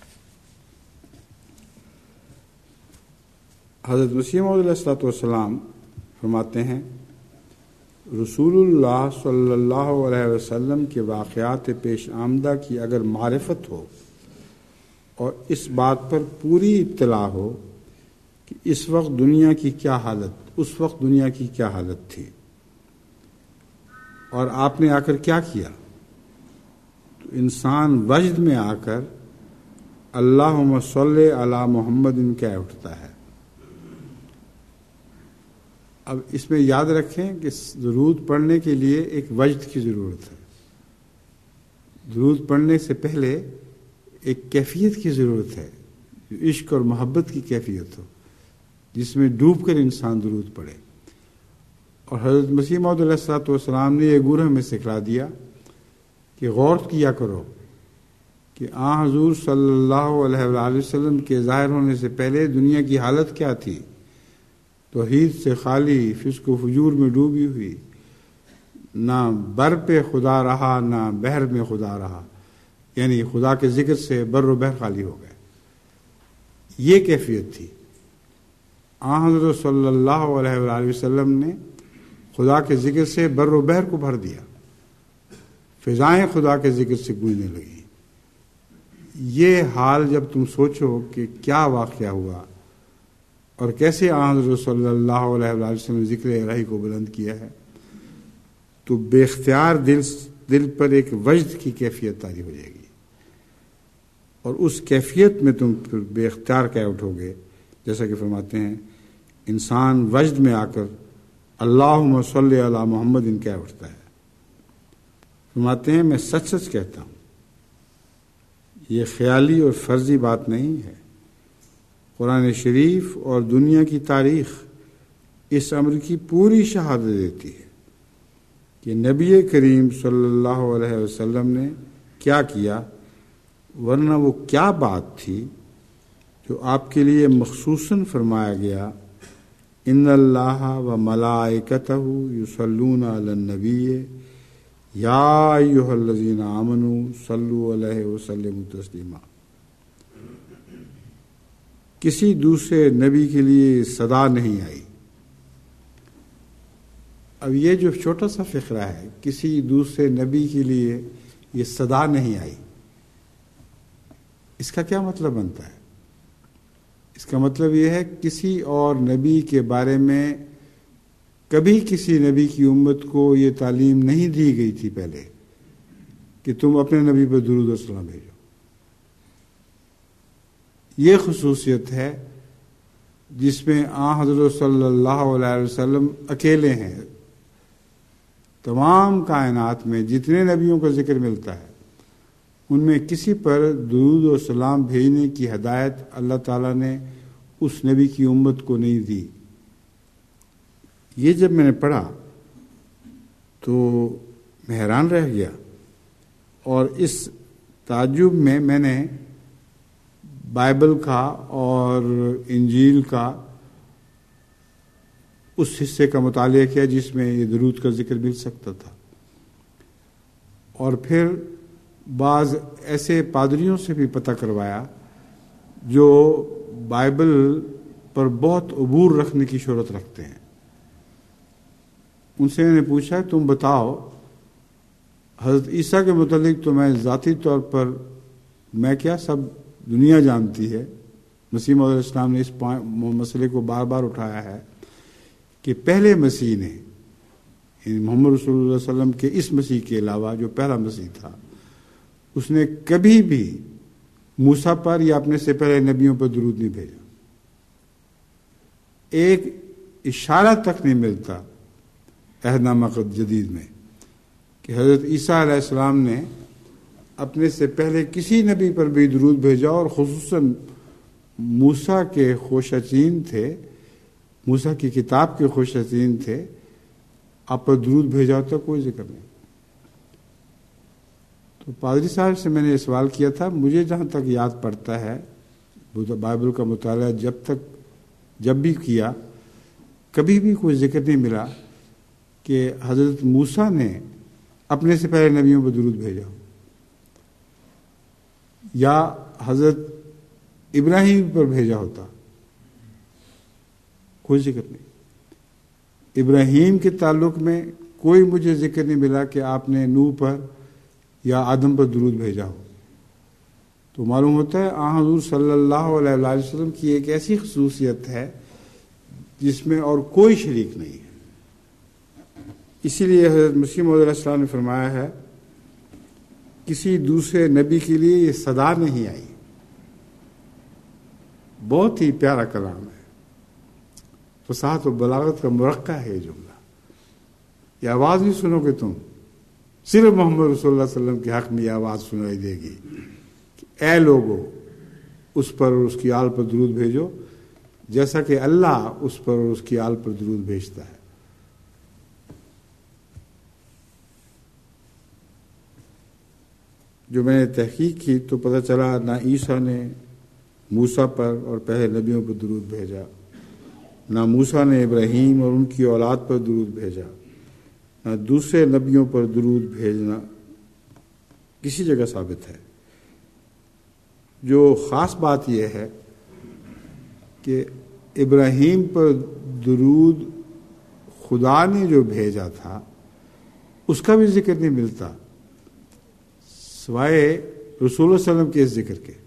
حضرت مسیح موعود علیہ الصلوۃ والسلام فرماتے ہیں، رسول اللہ صلی اللہ علیہ وسلم کے واقعات پیش آمدہ کی اگر معرفت ہو اور اس بات پر پوری اطلاع ہو کہ اس وقت دنیا کی کیا حالت اس وقت دنیا کی کیا حالت تھی اور آپ نے آ کر کیا کیا، تو انسان وجد میں آ کر اللہم صلی علی محمد ان کہہ اٹھتا ہے۔ اب اس میں یاد رکھیں کہ درود پڑھنے کے لیے ایک وجد کی ضرورت ہے۔ درود پڑھنے سے پہلے ایک کیفیت کی ضرورت ہے، جو عشق اور محبت کی کیفیت ہو، جس میں ڈوب کر انسان درود پڑھے۔ اور حضرت مسیح موعود علیہ الصلوۃ والسلام نے یہ گور ہمیں سکھلا دیا کہ غور کیا کرو کہ آن حضور صلی اللہ علیہ وآلہ وسلم کے ظاہر ہونے سے پہلے دنیا کی حالت کیا تھی، توحید سے خالی، فسق و فجور میں ڈوبی ہوئی، نہ بر پہ خدا رہا نہ بحر میں خدا رہا، یعنی خدا کے ذکر سے بر و بحر خالی ہو گئے۔ یہ کیفیت تھی۔ آن حضرت صلی اللہ علیہ وآلہ وسلم نے خدا کے ذکر سے بر و بحر کو بھر دیا، فضائیں خدا کے ذکر سے گونجنے لگیں۔ یہ حال جب تم سوچو کہ کیا واقعہ ہوا اور کیسے آن حضرت صلی اللہ علیہ وآلہ وسلم نے ذکر الہی کو بلند کیا ہے، تو بے اختیار دل دل پر ایک وجد کی کیفیت طاری ہو جائے گی، اور اس کیفیت میں تم پھر بے اختیار کہہ اٹھو گے، جیسا کہ فرماتے ہیں انسان وجد میں آ کر اللہم صلی علی محمد ان کہہ اٹھتا ہے۔ فرماتے ہیں میں سچ سچ کہتا ہوں، یہ خیالی اور فرضی بات نہیں ہے، قرآن شریف اور دنیا کی تاریخ اس امر کی پوری شہادت دیتی ہے کہ نبی کریم صلی اللہ علیہ وسلم نے کیا کیا، ورنہ وہ کیا بات تھی جو آپ کے لیے مخصوصاً فرمایا گیا، ان اللہ و ملائکتہ یصلون علی النبی یا ایھا الذین آمنوا صلوا علیہ وسلموا تسلیما۔ کسی دوسرے نبی کے لیے صدا نہیں آئی۔ اب یہ جو چھوٹا سا فقرہ ہے، کسی دوسرے نبی کے لیے یہ صدا نہیں آئی، اس کا کیا مطلب بنتا ہے؟ اس کا مطلب یہ ہے کسی اور نبی کے بارے میں کبھی کسی نبی کی امت کو یہ تعلیم نہیں دی گئی تھی پہلے کہ تم اپنے نبی پر درود و سلام بھیجو۔ یہ خصوصیت ہے جس میں آن حضرت صلی اللہ علیہ وسلم اکیلے ہیں۔ تمام کائنات میں جتنے نبیوں کا ذکر ملتا ہے ان میں کسی پر درود و سلام بھیجنے کی ہدایت اللہ تعالیٰ نے اس نبی کی امت کو نہیں دی۔ یہ جب میں نے پڑھا تو میں حیران رہ گیا، اور اس تعجب میں میں نے بائبل کا اور انجیل کا اس حصے کا مطالعہ کیا جس میں یہ درود کا ذکر مل سکتا تھا، اور پھر بعض ایسے پادریوں سے بھی پتہ کروایا جو بائبل پر بہت عبور رکھنے کی شہرت رکھتے ہیں۔ ان سے میں نے پوچھا تم بتاؤ حضرت عیسیٰ کے متعلق تو میں ذاتی طور پر میں کیا سب دنیا جانتی ہے، مسیح موعود علیہ السلام نے اس مسئلے کو بار بار اٹھایا ہے کہ پہلے مسیح نے، یعنی محمد رسول اللہ صلی اللہ علیہ وسلم کے اس مسیح کے علاوہ جو پہلا مسیح تھا، اس نے کبھی بھی موسیٰ پر یا اپنے سے پہلے نبیوں پر درود نہیں بھیجا. ایک اشارہ تک نہیں ملتا عہد نامہ جدید میں کہ حضرت عیسیٰ علیہ السلام نے اپنے سے پہلے کسی نبی پر بھی درود بھیجا، اور خصوصاً موسیٰ کے خوشچین تھے، موسیٰ کی کتاب کے خوشچین تھے، آپ پر درود بھیجا ہوتا کوئی ذکر نہیں. تو پادری صاحب سے میں نے یہ سوال کیا تھا، مجھے جہاں تک یاد پڑتا ہے بائبل کا مطالعہ جب تک جب بھی کیا، کبھی بھی کوئی ذکر نہیں ملا کہ حضرت موسیٰ نے اپنے سے پہلے نبیوں پر درود بھیجا ہو، یا حضرت ابراہیم پر بھیجا ہوتا، کوئی ذکر نہیں. ابراہیم کے تعلق میں کوئی مجھے ذکر نہیں ملا کہ آپ نے نوح پر یا آدم پر درود بھیجا ہو. تو معلوم ہوتا ہے آن حضور صلی اللہ علیہ وآلہ وسلم کی ایک ایسی خصوصیت ہے جس میں اور کوئی شریک نہیں ہے. اسی لیے حضرت مسیح موعود علیہ السلام نے فرمایا ہے کسی دوسرے نبی کے لیے یہ صدا نہیں آئی. بہت ہی پیارا کلام ہے، فصاحت و بلاغت کا مرقع ہے یہ جملہ. یہ آواز نہیں سنو گے تم، صرف محمد رسول اللہ صلی اللہ علیہ وسلم کے حق میں یہ آواز سنائی دے گی کہ اے لوگو اس پر اور اس کی آل پر درود بھیجو جیسا کہ اللہ اس پر اور اس کی آل پر درود بھیجتا ہے. جو میں نے تحقیق کی تو پتہ چلا نہ عیسیٰ نے موسیٰ پر اور پہلے نبیوں پر درود بھیجا، نہ موسیٰ نے ابراہیم اور ان کی اولاد پر درود بھیجا، نہ دوسرے نبیوں پر درود بھیجنا کسی جگہ ثابت ہے. جو خاص بات یہ ہے کہ ابراہیم پر درود خدا نے جو بھیجا تھا اس کا بھی ذکر نہیں ملتا سوائے رسول اللہ صلی اللہ علیہ وسلم کے اس ذکر کے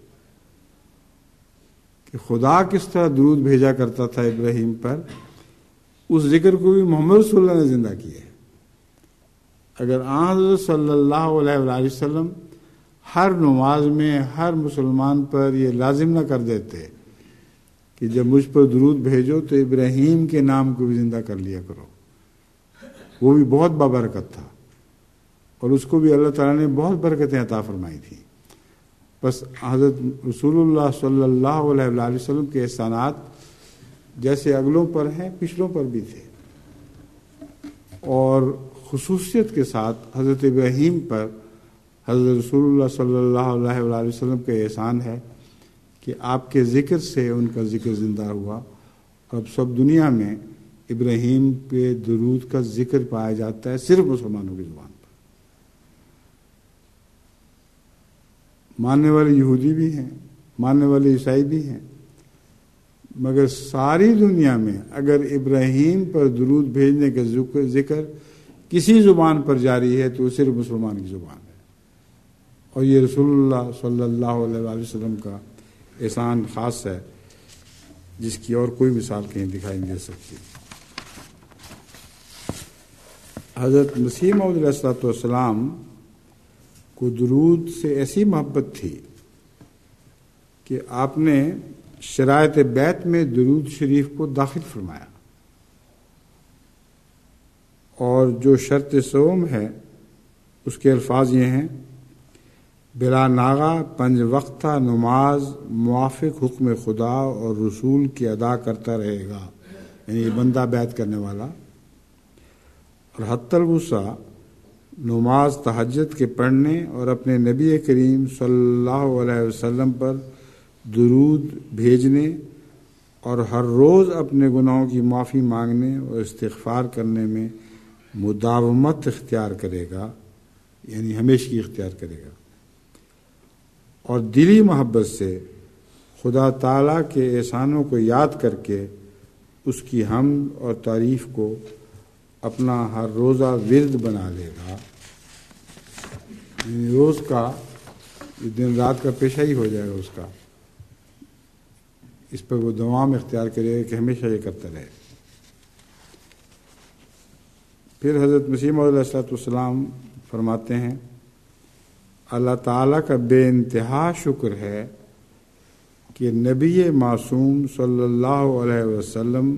کہ خدا کس طرح درود بھیجا کرتا تھا ابراہیم پر. اس ذکر کو بھی محمد رسول اللہ نے زندہ کیا ہے. اگر آن صلی اللہ علیہ وآلہ وسلم ہر نماز میں ہر مسلمان پر یہ لازم نہ کر دیتے کہ جب مجھ پر درود بھیجو تو ابراہیم کے نام کو بھی زندہ کر لیا کرو، وہ بھی بہت بابرکت تھا اور اس کو بھی اللہ تعالیٰ نے بہت برکتیں عطا فرمائی تھی. بس حضرت رسول اللہ صلی اللہ علیہ وآلہ وسلم کے احسانات جیسے اگلوں پر ہیں پچھلوں پر بھی تھے، اور خصوصیت کے ساتھ حضرت ابراہیم پر حضرت رسول اللہ صلی اللہ علیہ وآلہ وسلم کا احسان ہے کہ آپ کے ذکر سے ان کا ذکر زندہ ہوا. اب سب دنیا میں ابراہیم پہ درود کا ذکر پایا جاتا ہے صرف مسلمانوں کی زبان پر. ماننے والے یہودی بھی ہیں، ماننے والے عیسائی بھی ہیں، مگر ساری دنیا میں اگر ابراہیم پر درود بھیجنے کا ذکر کسی زبان پر جاری ہے تو وہ صرف مسلمان کی زبان ہے. اور یہ رسول اللہ صلی اللہ علیہ وآلہ وسلم کا احسان خاص ہے جس کی اور کوئی مثال کہیں دکھائی نہیں دے سکتی. حضرت مسیح موعود علیہ السلام کو درود سے ایسی محبت تھی کہ آپ نے شرائط بیت میں درود شریف کو داخل فرمایا، اور جو شرط سوم ہے اس کے الفاظ یہ ہیں: بلا ناغا پنج وقتہ نماز موافق حکم خدا اور رسول کی ادا کرتا رہے گا، یعنی بندہ بیعت کرنے والا. اور حتی الوسع نماز تہجد کے پڑھنے اور اپنے نبی کریم صلی اللہ علیہ وسلم پر درود بھیجنے اور ہر روز اپنے گناہوں کی معافی مانگنے اور استغفار کرنے میں مداومت اختیار کرے گا، یعنی ہمیشہ اختیار کرے گا، اور دلی محبت سے خدا تعالیٰ کے احسانوں کو یاد کر کے اس کی حمد اور تعریف کو اپنا ہر روزہ ورد بنا لے گا. یعنی روز کا دن رات کا پیشہ ہی ہو جائے گا اس کا. اس پر وہ دوام اختیار کرے کہ ہمیشہ یہ کرتا رہے۔ پھر حضرت مسیح موعود علیہ الصلوۃ والسلام فرماتے ہیں اللہ تعالیٰ کا بے انتہا شکر ہے کہ نبی معصوم صلی اللہ علیہ وسلم،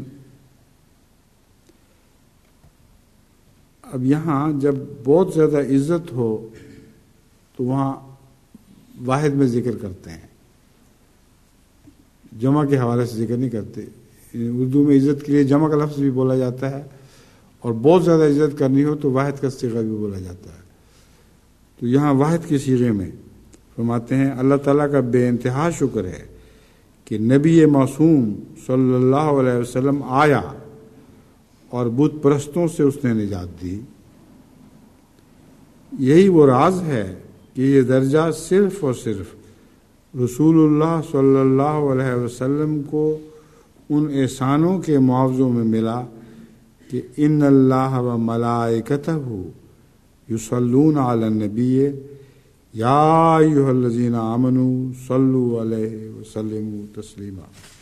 اب یہاں جب بہت زیادہ عزت ہو تو وہاں واحد میں ذکر کرتے ہیں، جمع کے حوالے سے ذکر نہیں کرتے۔ اردو میں عزت کے لیے جمع کا لفظ بھی بولا جاتا ہے، اور بہت زیادہ عزت کرنی ہو تو واحد کا صیغہ بھی بولا جاتا ہے۔ تو یہاں واحد کے صیغے میں فرماتے ہیں اللہ تعالیٰ کا بے انتہا شکر ہے کہ نبی معصوم صلی اللہ علیہ وسلم آیا اور بت پرستوں سے اس نے نجات دی۔ یہی وہ راز ہے کہ یہ درجہ صرف اور صرف رسول اللہ صلی اللہ علیہ وسلم کو ان احسانوں کے معاوضوں میں ملا کہ ان اللہ و ملائکتہ یصلون علی النبی یا ایھا الذین آمنوا صلوا علیہ وسلموا تسلیما۔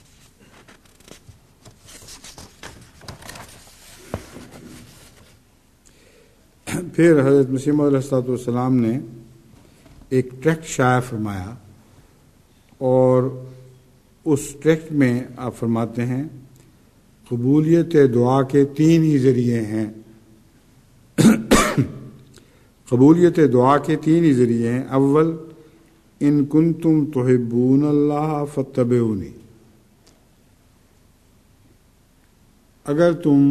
پھر حضرت مسیح موعود علیہ الصلوۃ والسلام نے ایک ٹریکٹ شائع فرمایا، اور اس ٹریکٹ میں آپ فرماتے ہیں قبولیت دعا کے تین ہی ذریعے ہیں۔ قبولیت دعا کے تین ہی ذریعے ہیں۔ اول، ان کنتم تحبون اللہ فاتبعونی، اگر تم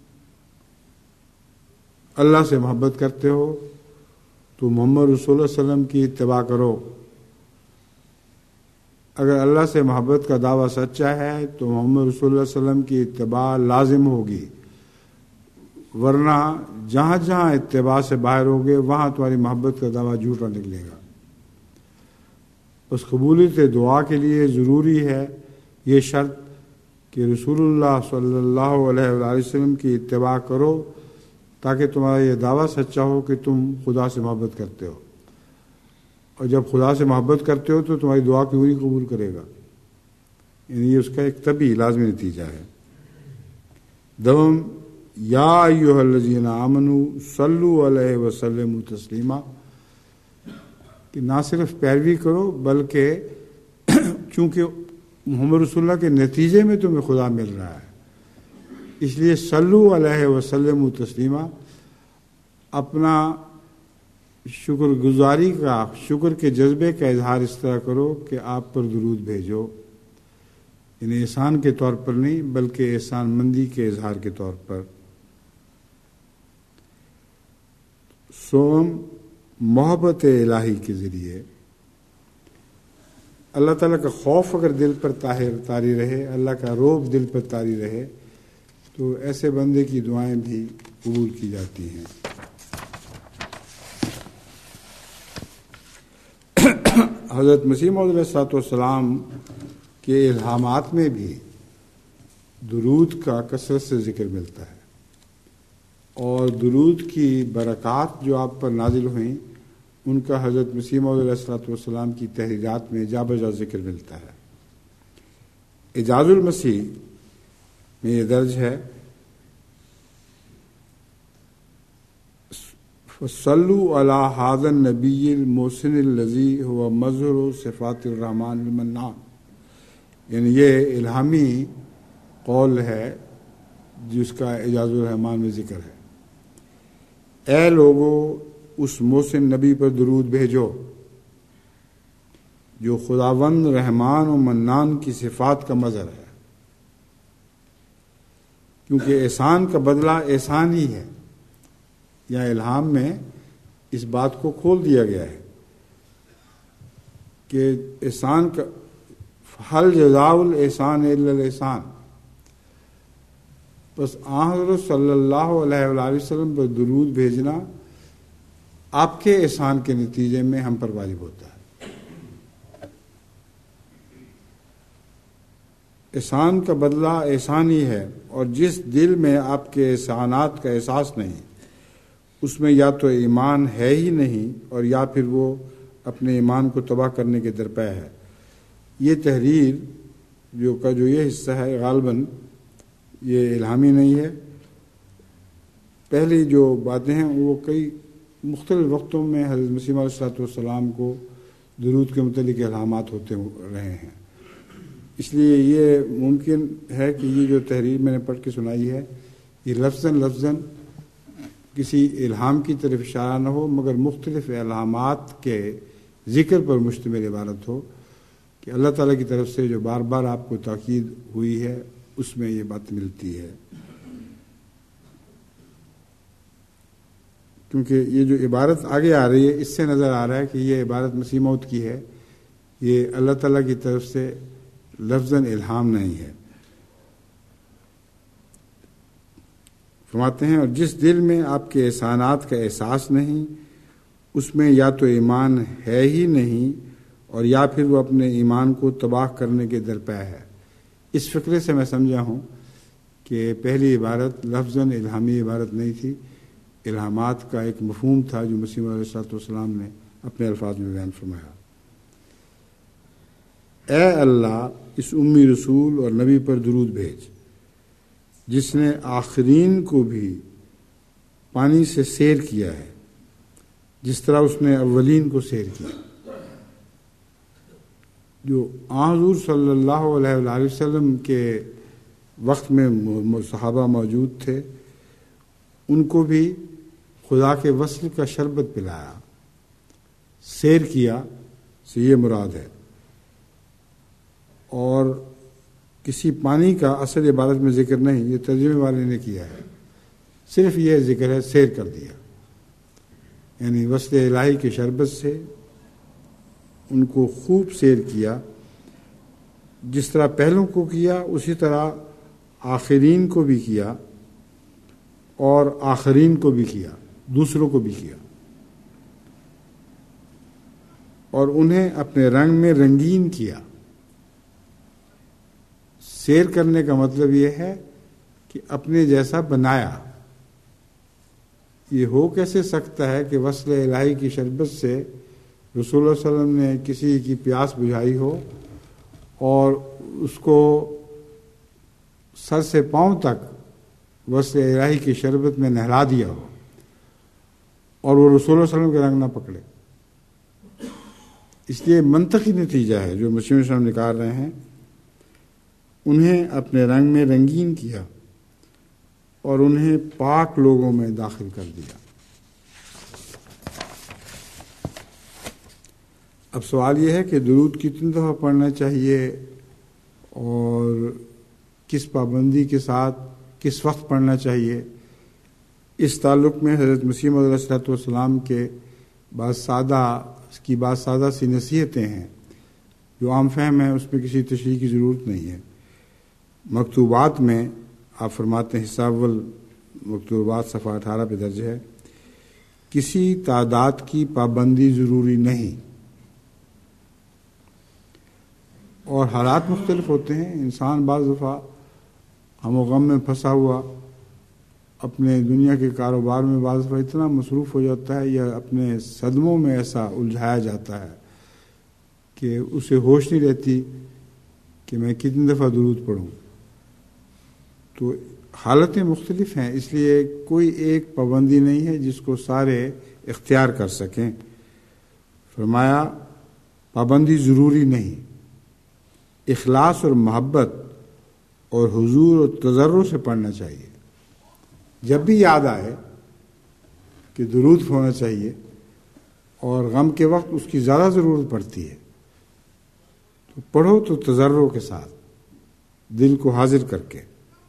اللہ سے محبت کرتے ہو تو محمد رسول اللہ صلی اللہ علیہ وسلم کی اتباع کرو۔ اگر اللہ سے محبت کا دعویٰ سچا ہے تو محمد رسول اللہ صلی اللہ علیہ وسلم کی اتباع لازم ہوگی، ورنہ جہاں جہاں اتباع سے باہر ہوگے وہاں تمہاری محبت کا دعویٰ جھوٹا نکلے گا۔ اس قبولیت دعا کے لیے ضروری ہے یہ شرط کہ رسول اللہ صلی اللہ علیہ وآلہ وسلم کی اتباع کرو، تاکہ تمہارا یہ دعویٰ سچا ہو کہ تم خدا سے محبت کرتے ہو، اور جب خدا سے محبت کرتے ہو تو تمہاری دعا کیوں نہیں قبول کرے گا؟ یعنی یہ اس کا ایک طبی لازمی نتیجہ ہے۔ دوم، یا ایھا الذین آمنوا صلوا علیہ وسلموا تسلیما، کہ نہ صرف پیروی کرو بلکہ چونکہ محمد رسول اللہ کے نتیجے میں تمہیں خدا مل رہا ہے، اس لیے صلو علیہ وسلموا تسلیما، اپنا شکر گزاری کا، شکر کے جذبے کا اظہار اس طرح کرو کہ آپ پر درود بھیجو، یعنی احسان کے طور پر نہیں بلکہ احسان مندی کے اظہار کے طور پر۔ سوم، محبت الہی کے ذریعے اللہ تعالیٰ کا خوف اگر دل پر طاہر طاری رہے، اللہ کا روب دل پر طاری رہے، تو ایسے بندے کی دعائیں بھی قبول کی جاتی ہیں۔ حضرت مسیح موعود علیہ الصلوۃ والسلام کے الہامات میں بھی درود کا کثرت سے ذکر ملتا ہے، اور درود کی برکات جو آپ پر نازل ہوئیں ان کا حضرت مسیح موعود علیہ الصلوۃ والسلام کی تحریرات میں جا بجا ذکر ملتا ہے۔ اعجاز المسیح میں یہ درج ہے فصلوا علی ھذا النبی المحسن الذی هو مظہر صفات الرحمن المنان، یعنی یہ الہامی قول ہے جس کا اعجاز الرحمان میں ذکر ہے۔ اے لوگو، اس محسن نبی پر درود بھیجو جو خداوند رحمان و منان کی صفات کا مظہر ہے، کیونکہ احسان کا بدلہ احسان ہی ہے۔ یا الہام میں اس بات کو کھول دیا گیا ہے کہ احسان کا حل جزاء الاحسان الا الاحسان، بس آن حضرت صلی اللہ علیہ وآلہ وسلم پر درود بھیجنا آپ کے احسان کے نتیجے میں ہم پر واجب ہوتا ہے۔ احسان کا بدلہ احسان ہی ہے، اور جس دل میں آپ کے احسانات کا احساس نہیں، اس میں یا تو ایمان ہے ہی نہیں، اور یا پھر وہ اپنے ایمان کو تباہ کرنے کے درپے ہے۔ یہ تحریر جو کا جو یہ حصہ ہے غالباً یہ الہامی نہیں ہے. پہلی جو باتیں ہیں وہ کئی مختلف وقتوں میں حضرت مسیح علیہ الصلوۃ والسلام کو درود کے متعلق الہامات ہوتے رہے ہیں. اس لیے یہ ممکن ہے کہ یہ جو تحریر میں نے پڑھ کے سنائی ہے یہ لفظاً لفظاً کسی الہام کی طرف اشارہ نہ ہو، مگر مختلف الہامات کے ذکر پر مشتمل عبارت ہو کہ اللہ تعالیٰ کی طرف سے جو بار بار آپ کو تاکید ہوئی ہے اس میں یہ بات ملتی ہے. کیونکہ یہ جو عبارت آگے آ رہی ہے اس سے نظر آ رہا ہے کہ یہ عبارت مسیح موعود کی ہے، یہ اللہ تعالیٰ کی طرف سے لفظاً الہام نہیں ہے. فرماتے ہیں اور جس دل میں آپ کے احسانات کا احساس نہیں اس میں یا تو ایمان ہے ہی نہیں اور یا پھر وہ اپنے ایمان کو تباہ کرنے کے درپے ہے. اس فکرے سے میں سمجھا ہوں کہ پہلی عبارت لفظاً الہامی عبارت نہیں تھی، الہامات کا ایک مفہوم تھا جو مسیح علیہ الصلوۃ والسلام نے اپنے الفاظ میں بیان فرمایا. اے اللہ اس امی رسول اور نبی پر درود بھیج جس نے آخرین کو بھی پانی سے سیر کیا ہے جس طرح اس نے اولین کو سیر کیا. جو آن حضور صلی اللہ علیہ وآلہ وسلم کے وقت میں صحابہ موجود تھے ان کو بھی خدا کے وصل کا شربت پلایا، سیر کیا سے یہ مراد ہے. اور کسی پانی کا اصل عبارت میں ذکر نہیں، یہ ترجمے والے نے کیا ہے، صرف یہ ذکر ہے سیر کر دیا، یعنی وصل الہی کے شربت سے ان کو خوب سیر کیا. جس طرح پہلوں کو کیا اسی طرح آخرین کو بھی کیا اور آخرین کو بھی کیا، دوسروں کو بھی کیا، اور انہیں اپنے رنگ میں رنگین کیا. سیر کرنے کا مطلب یہ ہے کہ اپنے جیسا بنایا. یہ ہو کیسے سکتا ہے کہ وصل الہی کی شربت سے رسول اللہ صلی اللہ علیہ وسلم نے کسی کی پیاس بجھائی ہو اور اس کو سر سے پاؤں تک وصل الہی کی شربت میں نہلا دیا ہو اور وہ رسول اللہ صلی اللہ علیہ وسلم کے رنگ نہ پکڑے. اس لیے منطقی نتیجہ ہے جو مسیح علیہ السلام نکال رہے ہیں، انہیں اپنے رنگ میں رنگین کیا اور انہیں پاک لوگوں میں داخل کر دیا. اب سوال یہ ہے کہ درود کتنی دفعہ پڑھنا چاہیے اور کس پابندی کے ساتھ کس وقت پڑھنا چاہیے. اس تعلق میں حضرت مسیح موعود علیہ الصلوۃ والسلام کے بعض سادہ کی بعض سادہ سی نصیحتیں ہیں جو عام فہم ہے، اس میں کسی تشریح کی ضرورت نہیں ہے. مکتوبات میں آپ فرماتے ہیں حصہ اول مکتوبات صفحہ اٹھارہ پہ درج ہے، کسی تعداد کی پابندی ضروری نہیں اور حالات مختلف ہوتے ہیں. انسان بعض دفعہ ہم و غم میں پھنسا ہوا اپنے دنیا کے کاروبار میں بعض دفعہ اتنا مصروف ہو جاتا ہے یا اپنے صدموں میں ایسا الجھایا جاتا ہے کہ اسے ہوش نہیں رہتی کہ میں کتنی دفعہ درود پڑھوں. تو حالتیں مختلف ہیں، اس لیے کوئی ایک پابندی نہیں ہے جس کو سارے اختیار کر سکیں. فرمایا پابندی ضروری نہیں، اخلاص اور محبت اور حضور اور تضرع سے پڑھنا چاہیے. جب بھی یاد آئے کہ درود ہونا چاہیے اور غم کے وقت اس کی زیادہ ضرورت پڑتی ہے تو پڑھو، تو تضرع کے ساتھ دل کو حاضر کر کے.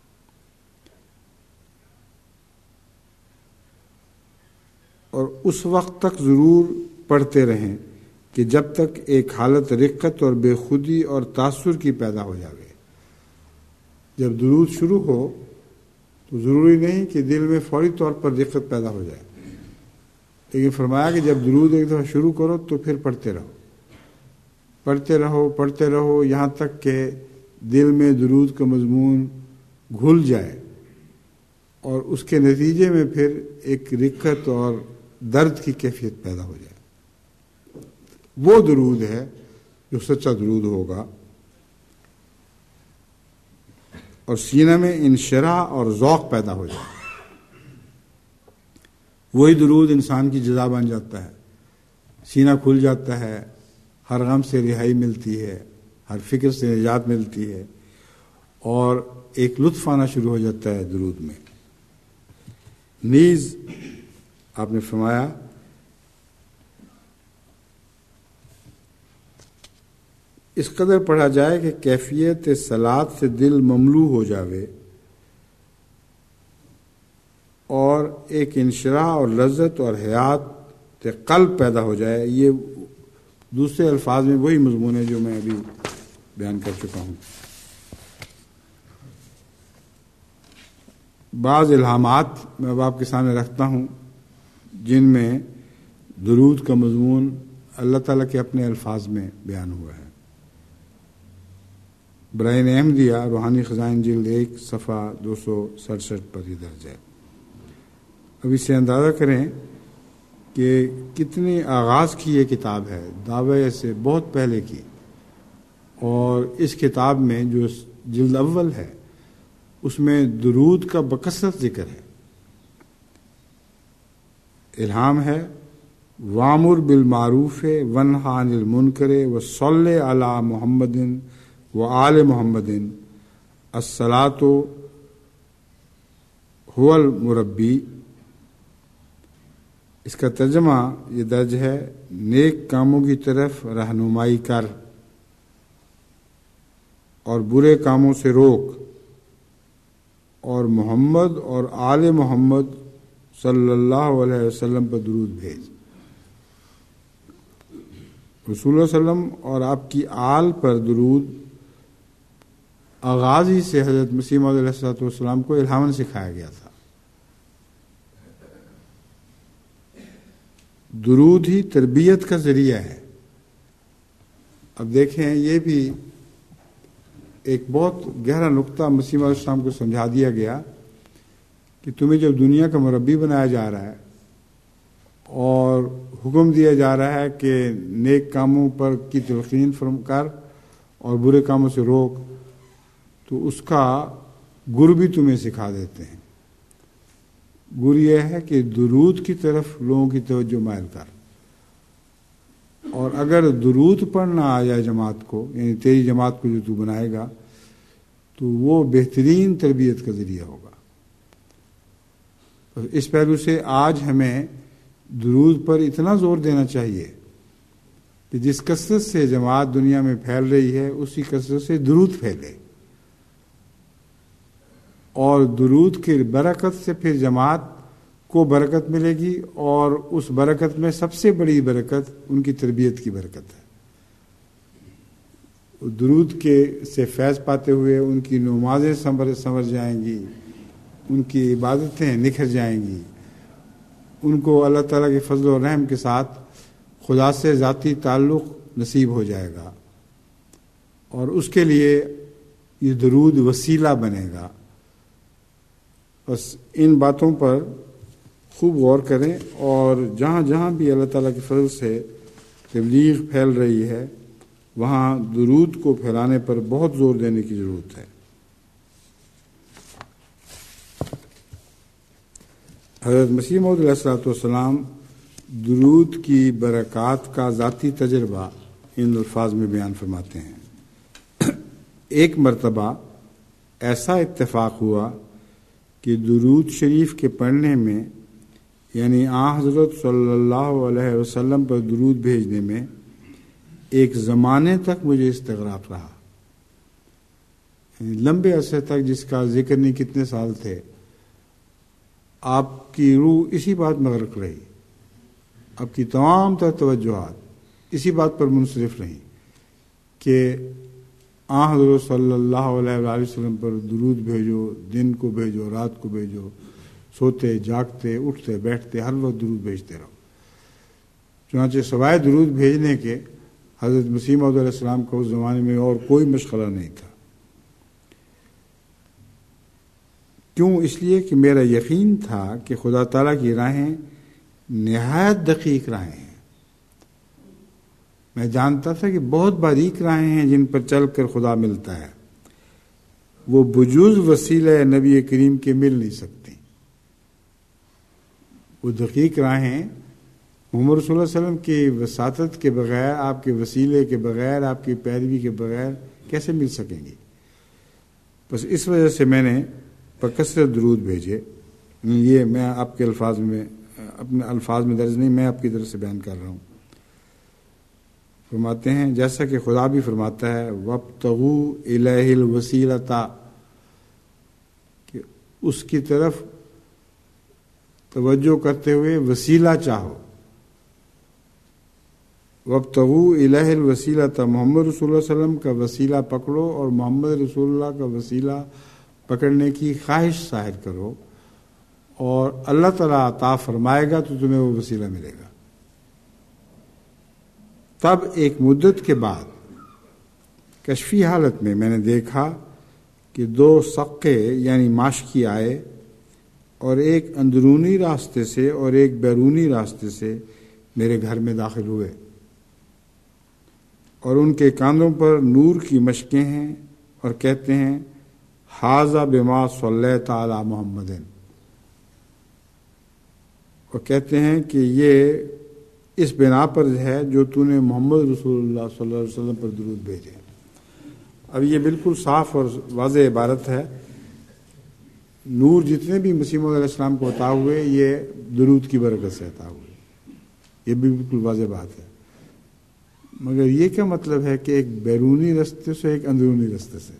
اور اس وقت تک ضرور پڑھتے رہیں کہ جب تک ایک حالت رقت اور بے خودی اور تاثر کی پیدا ہو جاوے. جب درود شروع ہو تو ضروری نہیں کہ دل میں فوری طور پر رقت پیدا ہو جائے، لیکن فرمایا کہ جب درود ایک دفعہ شروع کرو تو پھر پڑھتے رہو پڑھتے رہو پڑھتے رہو یہاں تک کہ دل میں درود کا مضمون گھل جائے اور اس کے نتیجے میں پھر ایک رقت اور درد کی کیفیت پیدا ہو جائے. وہ درود ہے جو سچا درود ہوگا. اور سینہ میں انشراح اور ذوق پیدا ہو جائے. وہی درود انسان کی جزا بن جاتا ہے. سینہ کھل جاتا ہے، ہر غم سے رہائی ملتی ہے، ہر فکر سے نجات ملتی ہے، اور ایک لطف آنا شروع ہو جاتا ہے درود میں. نیز آپ نے فرمایا اس قدر پڑھا جائے کہ کیفیت صلات سے دل مملو ہو جاوے اور ایک انشراح اور لذت اور حیات قلب پیدا ہو جائے. یہ دوسرے الفاظ میں وہی مضمون ہے جو میں ابھی بیان کر چکا ہوں. بعض الہامات میں اب آپ کے سامنے رکھتا ہوں جن میں درود کا مضمون اللہ تعالیٰ کے اپنے الفاظ میں بیان ہوا ہے. برائن احمدیہ روحانی خزائن جلد ایک صفحہ دو سو سڑسٹھ پر یہ درج ہے. اب اس سے اندازہ کریں کہ کتنے آغاز کی یہ کتاب ہے، دعوے سے بہت پہلے کی، اور اس کتاب میں جو جلد اول ہے اس میں درود کا بکثرت ذکر ہے. الہام ہے وامر بالمعروف ونہی عن المنکر وصلی علی محمد وآل محمد الصلاۃ هو المربی. اس کا ترجمہ یہ درج ہے نیک کاموں کی طرف رہنمائی کر اور برے کاموں سے روک، اور محمد اور آل محمد صلی اللہ علیہ وسلم پر درود بھیج. رسول اللہ علیہ وسلم اور آپ کی آل پر درود آغاز ہی سے حضرت مسیح موعود علیہ السلام کو الہاماً سکھایا گیا تھا. درود ہی تربیت کا ذریعہ ہے. اب دیکھیں یہ بھی ایک بہت گہرا نقطہ مسیح موعود علیہ السلام کو سمجھا دیا گیا کہ تمہیں جب دنیا کا مربی بنایا جا رہا ہے اور حکم دیا جا رہا ہے کہ نیک کاموں پر کی تلقین فرم کر اور برے کاموں سے روک، تو اس کا گر بھی تمہیں سکھا دیتے ہیں. گر یہ ہے کہ درود کی طرف لوگوں کی توجہ مائل کر، اور اگر درود پڑھنا آ جائے جماعت کو، یعنی تیری جماعت کو جو تو بنائے گا، تو وہ بہترین تربیت کا ذریعہ ہوگا. اس پہلو سے آج ہمیں درود پر اتنا زور دینا چاہیے کہ جس کثرت سے جماعت دنیا میں پھیل رہی ہے اسی کثرت سے درود پھیلے، اور درود کی برکت سے پھر جماعت کو برکت ملے گی، اور اس برکت میں سب سے بڑی برکت ان کی تربیت کی برکت ہے. درود کے سے فیض پاتے ہوئے ان کی نمازیں سنور سنور جائیں گی، ان کی عبادتیں نکھر جائیں گی، ان کو اللہ تعالیٰ کے فضل و رحم کے ساتھ خدا سے ذاتی تعلق نصیب ہو جائے گا، اور اس کے لیے یہ درود وسیلہ بنے گا. بس ان باتوں پر خوب غور کریں، اور جہاں جہاں بھی اللہ تعالیٰ کے فضل سے تبلیغ پھیل رہی ہے وہاں درود کو پھیلانے پر بہت زور دینے کی ضرورت ہے. حضرت مسیح موعود علیہ الصلوۃ والسلام درود کی برکات کا ذاتی تجربہ ان الفاظ میں بیان فرماتے ہیں. ایک مرتبہ ایسا اتفاق ہوا کہ درود شریف کے پڑھنے میں، یعنی آن حضرت صلی اللہ علیہ وسلم پر درود بھیجنے میں ایک زمانے تک مجھے استغراق رہا. یعنی لمبے عرصے تک، جس کا ذکر نہیں کتنے سال تھے، آپ کی روح اسی بات میں غرق رہی، آپ کی تمام تر توجہات اسی بات پر منصرف رہیں کہ آن حضرت صلی اللہ علیہ وآلہ وسلم پر درود بھیجو، دن کو بھیجو، رات کو بھیجو، سوتے جاگتے اٹھتے بیٹھتے ہر وقت درود بھیجتے رہو. چنانچہ سوائے درود بھیجنے کے حضرت مسیح موعود علیہ السلام کا اس زمانے میں اور کوئی مشغلہ نہیں تھا. کیوں؟ اس لیے کہ میرا یقین تھا کہ خدا تعالیٰ کی راہیں نہایت دقیق راہیں ہیں. میں جانتا تھا کہ بہت باریک راہیں ہیں جن پر چل کر خدا ملتا ہے. وہ بجوز وسیلہ نبی کریم کے مل نہیں سکتی. وہ دقیق راہیں محمد رسول اللہ علیہ وسلم کی وساطت کے بغیر، آپ کے وسیلے کے بغیر، آپ کی پیروی کے بغیر کیسے مل سکیں گی؟ بس اس وجہ سے میں نے بکثرت درود بھیجے. یہ میں آپ کے الفاظ میں، اپنے الفاظ میں درج نہیں، میں آپ کی طرف سے بیان کر رہا ہوں. فرماتے ہیں جیسا کہ خدا بھی فرماتا ہے وَابْتَغُوا إِلَيْهِ الْوَسِيلَةَ، کہ اس کی طرف توجہ کرتے ہوئے وسیلہ چاہو. وَابْتَغُوا إِلَيْهِ الْوَسِيلَةَ، محمد رسول اللہ علیہ وسلم کا وسیلہ پکڑو اور محمد رسول اللہ کا وسیلہ پکڑنے کی خواہش ظاہر کرو، اور اللہ تعالیٰ عطا فرمائے گا تو تمہیں وہ وسیلہ ملے گا. تب ایک مدت کے بعد کشفی حالت میں میں نے دیکھا کہ دو سقے یعنی ماشکی آئے اور ایک اندرونی راستے سے اور ایک بیرونی راستے سے میرے گھر میں داخل ہوئے، اور ان کے کاندھوں پر نور کی مشکیں ہیں اور کہتے ہیں ھذا بما صلیت علی محمد، اور کہتے ہیں کہ یہ اس بنا پر ہے جو تو نے محمد رسول اللہ صلی اللہ علیہ وسلم پر درود بھیجے. اب یہ بالکل صاف اور واضح عبارت ہے. نور جتنے بھی مسیح موعود علیہ السلام کو عطا ہوئے یہ درود کی برکت سے عطا ہوئے، یہ بھی بالکل واضح بات ہے. مگر یہ کیا مطلب ہے کہ ایک بیرونی راستے سے ایک اندرونی راستے سے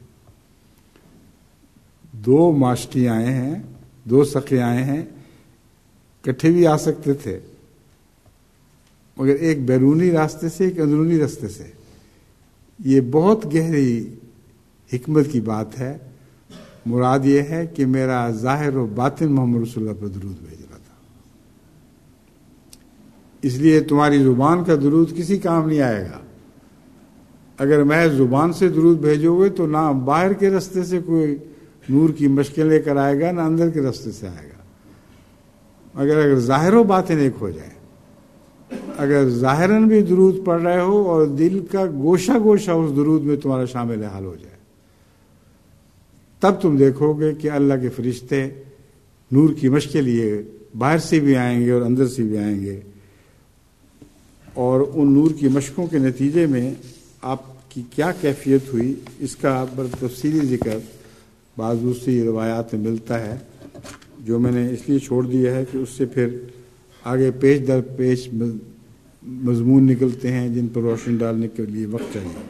دو ماشکی آئے ہیں، دو سقے آئے ہیں، کٹھے بھی آ سکتے تھے، مگر ایک بیرونی راستے سے ایک اندرونی راستے سے. یہ بہت گہری حکمت کی بات ہے. مراد یہ ہے کہ میرا ظاہر و باطن محمد رسول اللہ پر درود بھیج رہا تھا. اس لیے تمہاری زبان کا درود کسی کام نہیں آئے گا. اگر محض زبان سے درود بھیجو گے تو نہ باہر کے راستے سے کوئی نور کی مشکل لے کر آئے گا، نہ اندر کے راستے سے آئے گا. اگر اگر ظاہر و باطن ایک ہو جائے، اگر ظاہراً بھی درود پڑھ رہے ہو اور دل کا گوشہ گوشہ اس درود میں تمہارا شامل حال ہو جائے، تب تم دیکھو گے کہ اللہ کے فرشتے نور کی مشق کے لیے باہر سے بھی آئیں گے اور اندر سے بھی آئیں گے، اور ان نور کی مشقوں کے نتیجے میں آپ کی کیا کیفیت ہوئی اس کا بر تفصیلی ذکر بعض دوسری روایات میں ملتا ہے، جو میں نے اس لیے چھوڑ دیا ہے کہ اس سے پھر آگے پیش در پیش مضمون نکلتے ہیں جن پر روشنی ڈالنے کے لیے وقت چاہیے.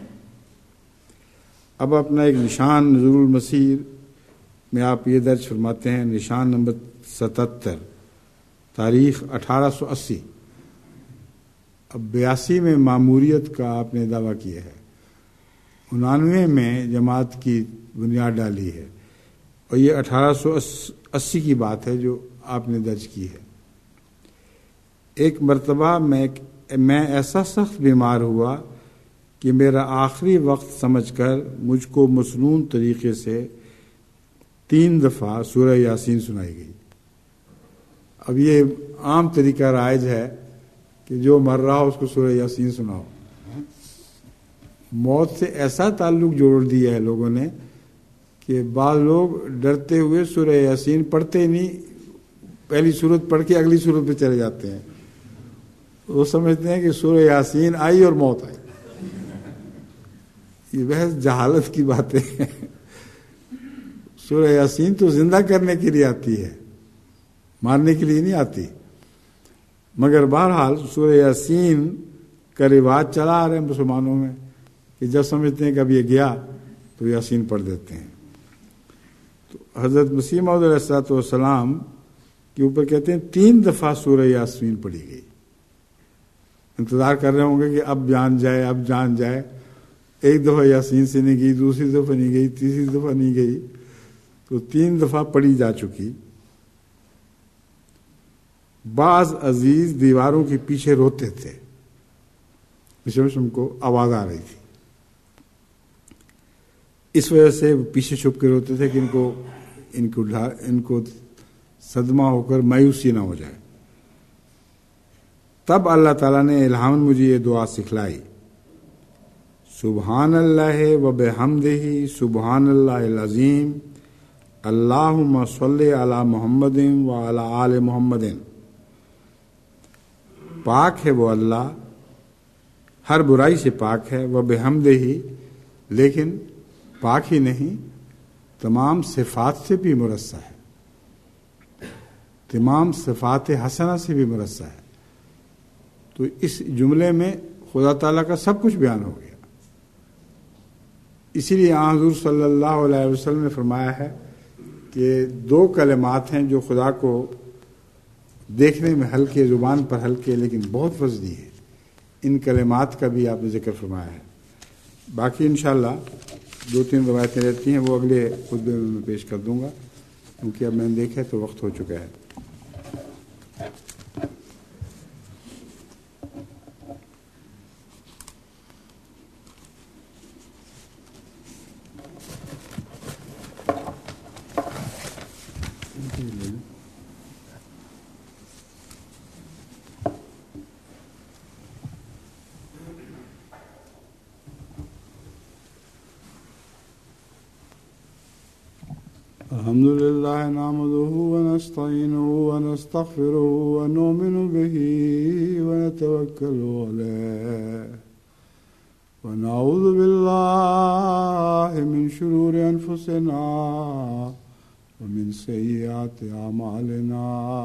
اب اپنا ایک نشان نزول المسیر میں آپ یہ درج فرماتے ہیں، نشان نمبر ستتر، تاریخ اٹھارہ سو اسی. اب بیاسی میں معموریت کا آپ نے دعویٰ کیا ہے، انانوے میں جماعت کی بنیاد ڈالی ہے، اور یہ اٹھارہ سو اسی کی بات ہے جو آپ نے درج کی ہے. ایک مرتبہ میں میں ایسا سخت بیمار ہوا کہ میرا آخری وقت سمجھ کر مجھ کو مسنون طریقے سے تین دفعہ سورہ یاسین سنائی گئی. اب یہ عام طریقہ رائج ہے کہ جو مر رہا ہو اس کو سورہ یاسین سناؤ. موت سے ایسا تعلق جوڑ دیا ہے لوگوں نے کہ بعض لوگ ڈرتے ہوئے سورہ یاسین پڑھتے نہیں، پہلی سورت پڑھ کے اگلی سورت پہ چلے جاتے ہیں. وہ سمجھتے ہیں کہ سورہ یاسین آئی اور موت آئی. یہ بحث جہالت کی باتیں ہیں. سورہ یاسین تو زندہ کرنے کے لیے آتی ہے، مارنے کے لیے نہیں آتی. مگر بہرحال سورہ یاسین کا رواج چلا آ رہا ہے مسلمانوں میں کہ جب سمجھتے ہیں کہ اب یہ گیا تو یاسین پڑھ دیتے ہیں. تو حضرت مسیح موعود علیہ الصلوۃ والسلام کے اوپر کہتے ہیں تین دفعہ سورہ یاسین پڑھی گئی. انتظار کر رہے ہوں گے کہ اب جان جائے اب جان جائے. ایک دفعہ یاسین سے نہیں گئی، دوسری دفعہ نہیں گئی، تیسری دفعہ نہیں گئی، تو تین دفعہ پڑھی جا چکی. بعض عزیز دیواروں کے پیچھے روتے تھے، ان کو آواز آ رہی تھی، اس وجہ سے وہ پیچھے چھپ کے روتے تھے کہ ان کو ان کو ان کو صدمہ ہو کر مایوسی نہ ہو جائے. تب اللہ تعالیٰ نے الہاماً مجھے یہ دعا سکھلائی، سبحان اللہ و بحمدہ سبحان اللہ العظیم اللہم صلی علی محمد و علی آل محمد. پاک ہے وہ اللہ، ہر برائی سے پاک ہے. و بحمدہ، لیکن پاک ہی نہیں، تمام صفات سے بھی مرصع ہے، تمام صفات حسنہ سے بھی مرصع ہے. تو اس جملے میں خدا تعالیٰ کا سب کچھ بیان ہو گیا. اسی لیے آن حضور صلی اللہ علیہ وسلم نے فرمایا ہے کہ دو کلمات ہیں جو خدا کو دیکھنے میں ہلکے، زبان پر ہلکے، لیکن بہت وزنی ہے. ان کلمات کا بھی آپ نے ذکر فرمایا ہے. باقی انشاءاللہ دو تین روایتیں رہتی ہیں، وہ اگلے خطبے میں میں پیش کر دوں گا، کیونکہ اب میں نے دیکھا تو وقت ہو چکا ہے. الحمد لله نحمده ونستعينه ونستغفره ونؤمن به ونتوكل عليه ونعوذ بالله من شرور أنفسنا ومن سيئات أعمالنا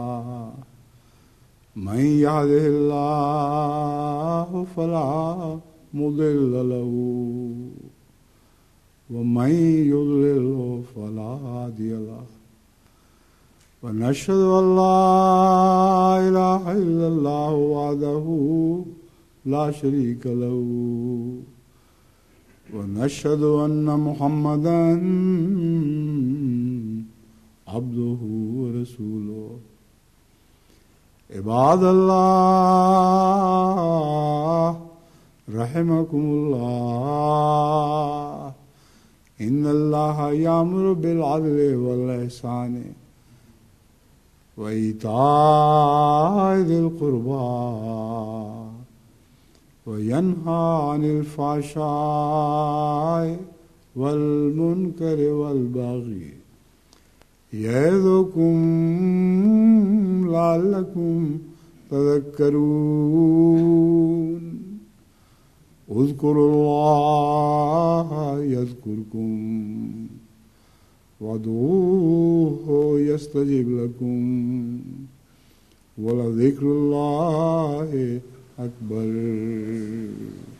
من يهده الله فلا مضل له ومن يضلل فلا هادي له ونشهد أن لا إله إلا الله وحده لا شريك له ونشهد أن محمدا عبده ورسوله. عباد الله رحمكم الله، إن الله يأمر بالعدل والإحسان وإيتاء ذي القربى وينهى عن الفحشاء والمنكر والبغي يعظكم لعلكم تذكرون. اذكروا الله يذكركم وادعوه يستجب لكم ولذكر الله أكبر.